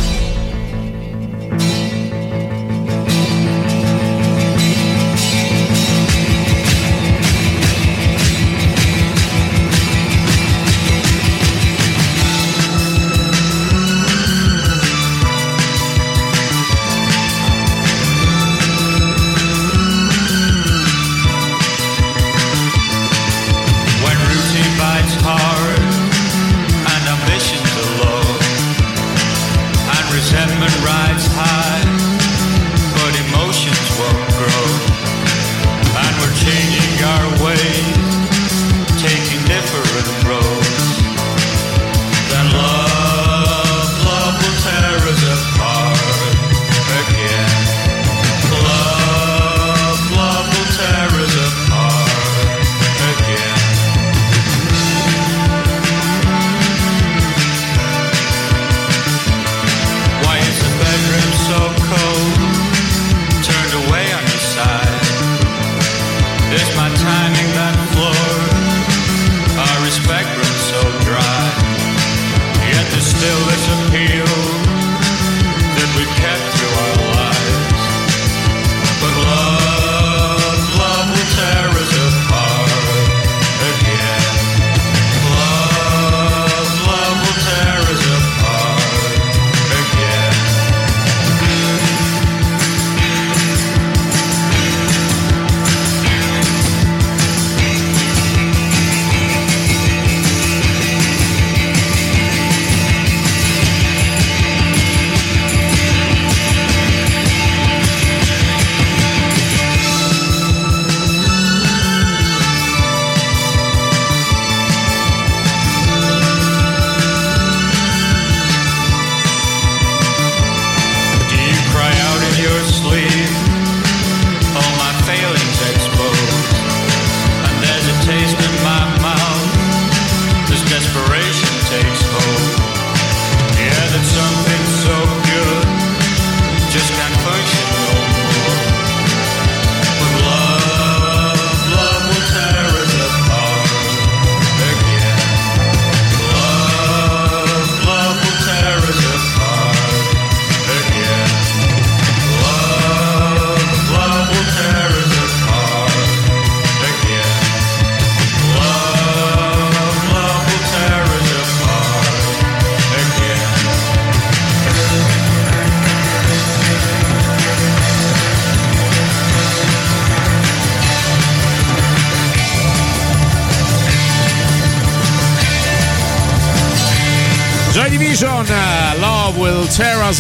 When routine bites hard and ambitions are low, lining that floor. Our respect runs so dry, yet there's still this appeal that we've kept through our lives. But love, love will tear us apart again. Love, love will tear us apart again. Love Will Tear Us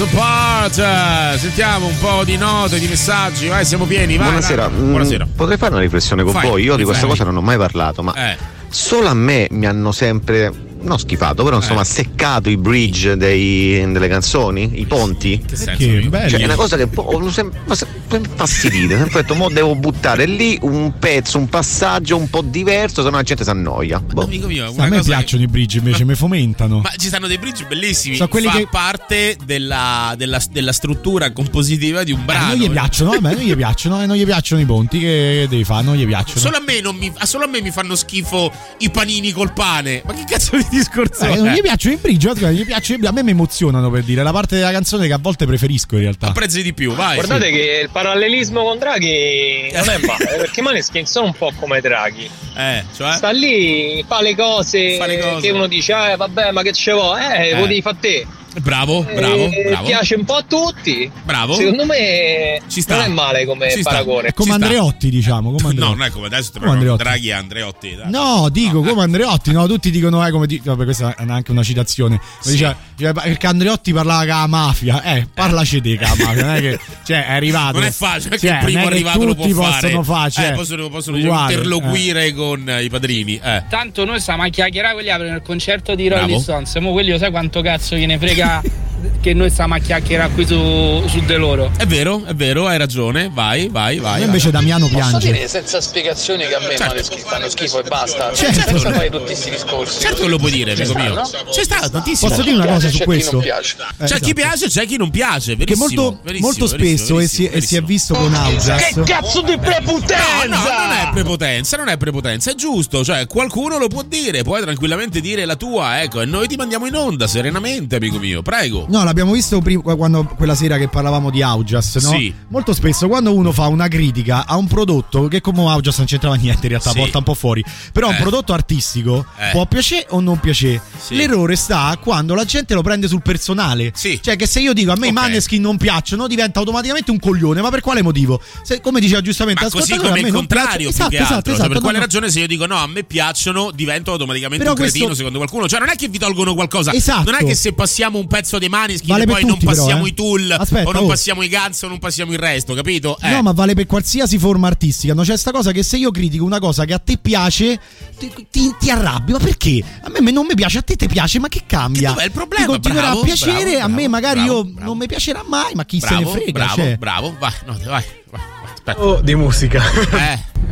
Apart. Sentiamo un po' di note, di messaggi. Vai, siamo pieni. Vai, Buonasera. vai. Buonasera. Mm, potrei fare una riflessione con Fai, voi? Io di fai. questa cosa non ho mai parlato, ma Eh. solo a me mi hanno sempre, non schifato, però insomma Eh. seccato i bridge dei, delle canzoni, i ponti. Che senso? Perché? Belli. Cioè è una cosa che un po' l'ho sempre infastidito. Sempre detto, mo devo buttare lì un pezzo, un passaggio un po' diverso, se no la gente si annoia. Boh. Amico mio, A una me cosa piacciono i bridge invece, mi fomentano. Ma ci stanno dei bridge bellissimi. Sono quelli Fa che- parte della, della, della struttura compositiva di un Eh, brano. non gli piacciono, vabbè, non gli piacciono, eh, non gli piacciono i ponti, che devi fare? Non gli piacciono. Solo a me non mi, solo a me mi fanno schifo i panini col pane. Ma che cazzo di discorso Eh, è? non gli piacciono i bridge, guarda, gli piacciono, a me mi emozionano, per dire, la parte della canzone che a volte preferisco in realtà. Apprezzi di più, vai. Guardate che il parallelismo con Draghi non è male, perché Maneskin sono un po' come Draghi. Eh, cioè? Sta lì, fa le cose, Fa le cose. che uno dice, eh vabbè, ma che ce vuoi? Eh, Eh. lo devi fare te. Bravo, bravo, Eh, bravo. Piace un po' a tutti. Bravo. Secondo me Ci sta. non è male come Ci sta. paragone. È come Ci sta. Andreotti, diciamo. Come No, Andreotti. non è come adesso ti Come parlo Andreotti. Draghi e Andreotti. dai. No, dico come Andreotti, no, tutti dicono eh, come di- vabbè, questa è anche una citazione. Sì. Dice, dice, perché Andreotti parlava con la mafia. Eh, parlaci te con la mafia, non è che cioè è arrivato. Non è facile, perché Cioè, il primo non è che arrivato lo può tutti fare. possono fare, cioè, eh, possono possono uguale, interloquire con eh, i padrini. Eh. Tanto noi stiamo a chiacchierare, quelli aprono il concerto di Rolling Bravo. Stones. Mo quelli lo sai quanto cazzo gliene frega che noi stiamo a chiacchierare qui su, su de loro. È vero, è vero, hai ragione. Vai, vai, vai. Io invece vai. Damiano Posso piange. dire senza spiegazioni che a me Certo. Maneskin fanno schifo e basta, Certo. senza fare tutti questi discorsi. Certo che lo puoi dire, Ci amico sta, mio. no? C'è stato tantissimo. Posso dire una cosa su C'è chi questo? non piace. Eh, C'è esatto. chi piace, c'è chi non piace. Che Verissimo, molto, verissimo, molto verissimo, spesso e, si, verissimo, e si è verissimo. visto con Augias. Che cazzo di prepotenza! No, no, non è prepotenza, non è prepotenza, è giusto, cioè qualcuno lo può dire, puoi tranquillamente dire la tua, ecco, e noi ti mandiamo in onda serenamente, amico mio, prego. No, l'abbiamo visto prima, quando, quella sera che parlavamo di Augias, no? Sì. Molto spesso quando uno fa una critica a un prodotto che come Augias non c'entrava niente, in realtà Sì. porta un po' fuori, però un Eh. prodotto artistico Eh. può piacere o non piacere. Sì. L'errore sta quando la gente lo prende sul personale. Sì. Cioè che se io dico a me i Ok. Maneskin non piacciono, diventa automaticamente un coglione, ma per quale motivo? Se, come diceva giustamente Ma così l'ascoltatore, come a me il non contrario, piace- più che esatto, altro. esatto, Cioè, per esatto, quale no, no. ragione se io dico no, a me piacciono, divento automaticamente Però un cretino questo- secondo qualcuno. Cioè, non è che vi tolgono qualcosa. Esatto. Non è che se passiamo un pezzo dei Maneskin Vale e per poi non tutti, però, passiamo eh. i Tool Aspetta, o non oh. passiamo i Guns o non passiamo il resto, capito? Eh. No, ma vale per qualsiasi forma artistica. No? C'è sta cosa che se io critico una cosa che a te piace, ti, ti, ti arrabbi. Ma perché? A me non mi piace, a te ti piace, ma che cambia? Che dov'è il problema? Ti continuerà Bravo, a piacere, bravo, a me bravo, magari bravo, io bravo. non mi piacerà mai, ma chi bravo, se ne frega? bravo, cioè. bravo, vai, no, vai, vai, vai, aspetta. Oh, di musica. Eh.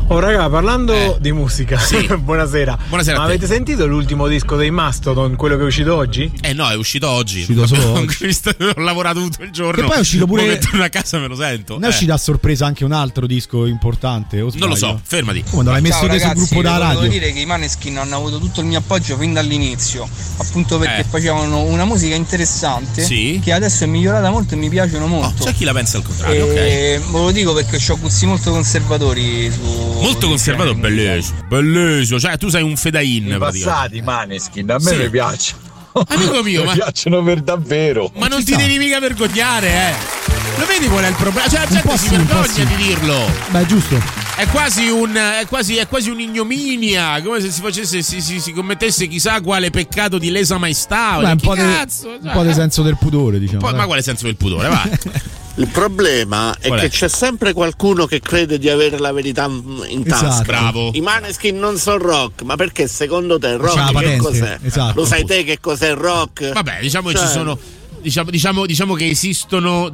Oh raga, parlando Eh. di musica, Sì. buonasera. Buonasera Ma a te. avete sentito l'ultimo disco dei Mastodon, quello che è uscito oggi? Eh no, è uscito oggi. Uscito solo Ho oggi. visto- Ho lavorato tutto il giorno. Che poi è uscito pure- Ora che torno a casa me lo sento. Non è Eh. uscito a sorpresa anche un altro disco importante? O Non lo sbaglio? so, fermati. Come non l'hai messo Ciao te sul ragazzi, gruppo della volevo radio? dire che i Maneskin hanno avuto tutto il mio appoggio fin dall'inizio, appunto perché Eh. facevano una musica interessante Sì. che adesso è migliorata molto e mi piacciono molto. C'è chi la pensa al contrario, ok. E ve lo dico perché ho gusti molto conservatori su Molto conservato, bellissimo. Bellissimo. Cioè, tu sei un fedain. I praticamente. passati Maneskin a me Sì. mi piacciono. Amico mio, mi ma- piacciono per davvero. Ma non Ci ti sta. devi mica vergognare, eh. Lo vedi qual è il problema? Cioè, la gente po' si sì, un po' vergogna sì. di dirlo. Beh, giusto. È quasi un. È quasi, è quasi un'ignominia. Come se si facesse. Si, si, si commettesse chissà quale peccato di lesa maestà. Beh, un Chi po' di cazzo? un po' di senso del pudore, diciamo. Poi, dai. ma quale senso del pudore? Va. Il problema è Qual è? che c'è sempre qualcuno che crede di avere la verità in tasca. Esatto. Bravo. I Maneskin non sono rock, ma perché secondo te il C'ha la rock che patente, cos'è? esatto. Lo sai te che cos'è il rock? Vabbè, diciamo che Cioè, ci sono. Diciamo, diciamo, diciamo che esistono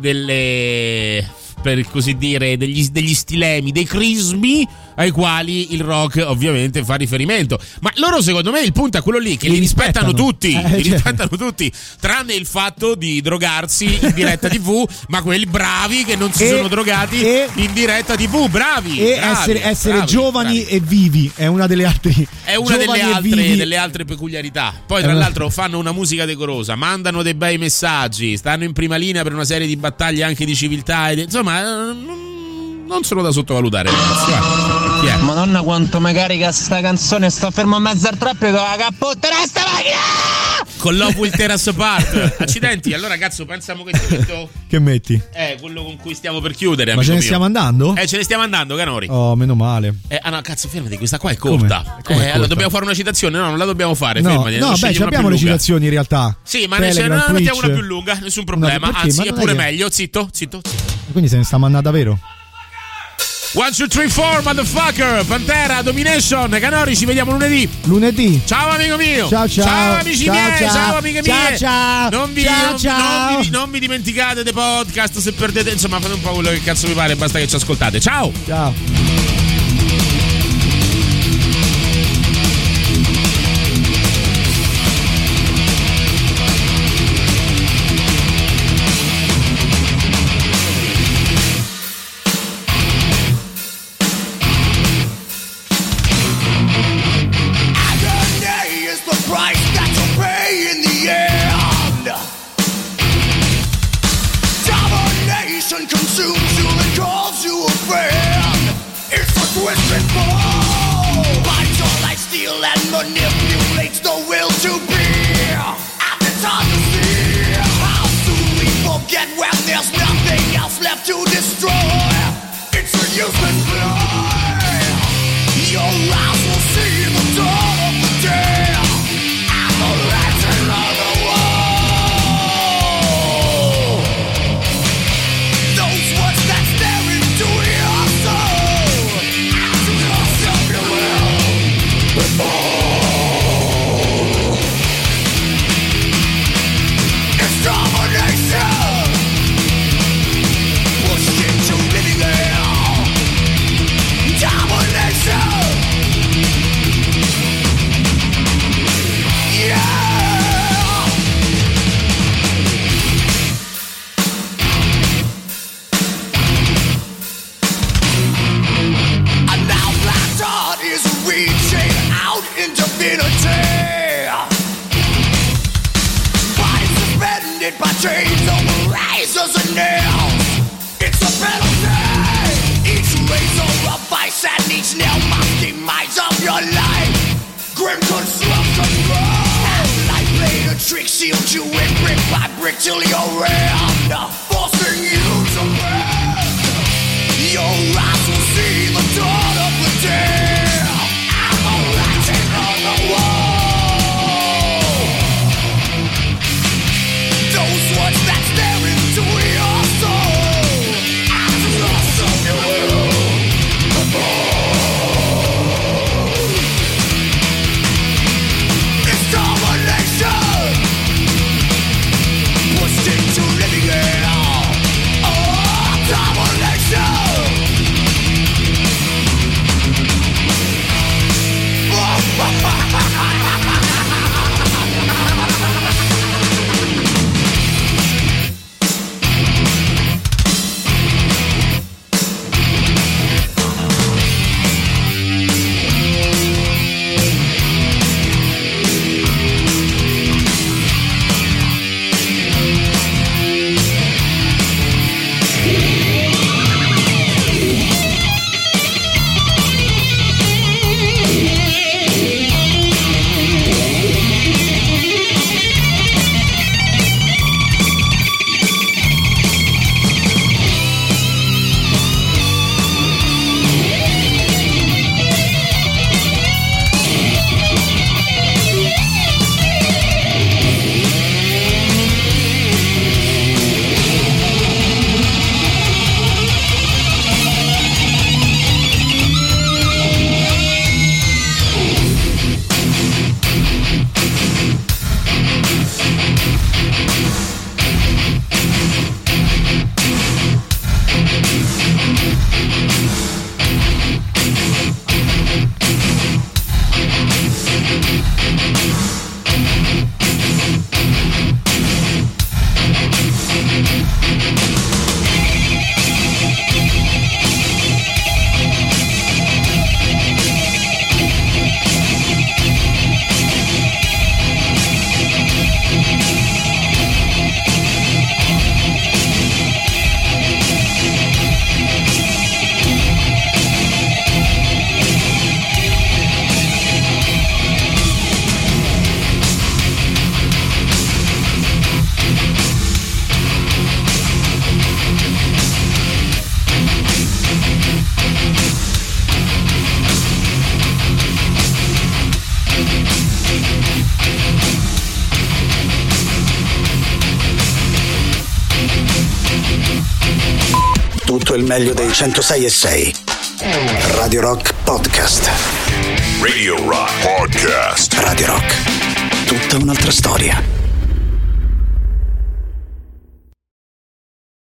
delle. Per così dire, degli, degli stilemi, dei crismi ai quali il rock ovviamente fa riferimento. Ma loro, secondo me, il punto è quello lì: che li, Li rispettano, rispettano. tutti. Eh, li certo. rispettano tutti, tranne il fatto di drogarsi in diretta tivù. Ma quelli bravi che non si E- sono drogati e- in diretta tivù, bravi. E bravi, essere, essere bravi, giovani bravi. e vivi è una delle altre. È una delle giovani e altre, vivi. delle altre peculiarità. Poi, tra È una- l'altro, fanno una musica decorosa, mandano dei bei messaggi, stanno in prima linea per una serie di battaglie anche di civiltà. Ed, insomma, eh, non, non sono da sottovalutare, ragazzi. Guarda. Chi è? Madonna quanto mi carica sta canzone, sto fermo in mezzo al trappico con la cappotterà sta macchina! Con Love Will Tear Us Apart. Accidenti, allora cazzo, pensiamo che ti metto. Che metti? Eh, quello con cui stiamo per chiudere. Ma amico ce ne mio. stiamo andando? Eh, ce ne stiamo andando, Canori. Oh, meno male. Eh, ah no, cazzo, fermati, questa qua è corta. Come? Come è eh, allora corta? dobbiamo fare una citazione? No, non la dobbiamo fare, No, fermati. no, ne beh, scegli ci una abbiamo più le lunga. citazioni in realtà. Sì, ma ne, Telegram, ne mettiamo Twitch. una più lunga, nessun problema. No, perché? Anzi, Ma è non è pure che- meglio. Zitto, zitto, zitto. Quindi se ne stiamo andando davvero. one, two, three, four, motherfucker. Pantera, Domination. Canori, ci vediamo lunedì. Lunedì. Ciao amico mio. Ciao, ciao. Ciao amici Ciao, miei. ciao. Ciao amiche Ciao, mie. ciao. Non vi, Ciao, non, ciao. non vi, non vi dimenticate dei podcast. Se perdete, insomma, fate un po' quello che cazzo vi pare. Basta che ci ascoltate. Ciao. Ciao. Agony is the price that you pay in the end. Domination consumes you and calls you a friend. It's a twisted ball. Binds your life, steal and manipulates the will to be. And it's hard to see how soon we forget when there's nothing else left to destroy. It's a useless play. Your eyes will see the dawn of the day and the legend of the wall. Those words that stare into your soul as yourself you will fall. It's domination pushed into living hell. Domination. Yeah. And now Black Dot is reaching out into infinity. Bodies suspended by chains over razors and nails. It's a penalty. Each razor a vice and each nail must demise of your life. Grim construction grows. Life played a trick, sealed you in brick by brick till you're in, forcing you to bend. Your eyes will see the dawn of the day and the writing on the wall. Those words that stare into your soul as lost of your will fall. It's domination pushed into living hell. Oh. tutto il meglio dei centosei e sei. Radio Rock Podcast. Radio Rock Podcast. Radio Rock. Tutta un'altra storia.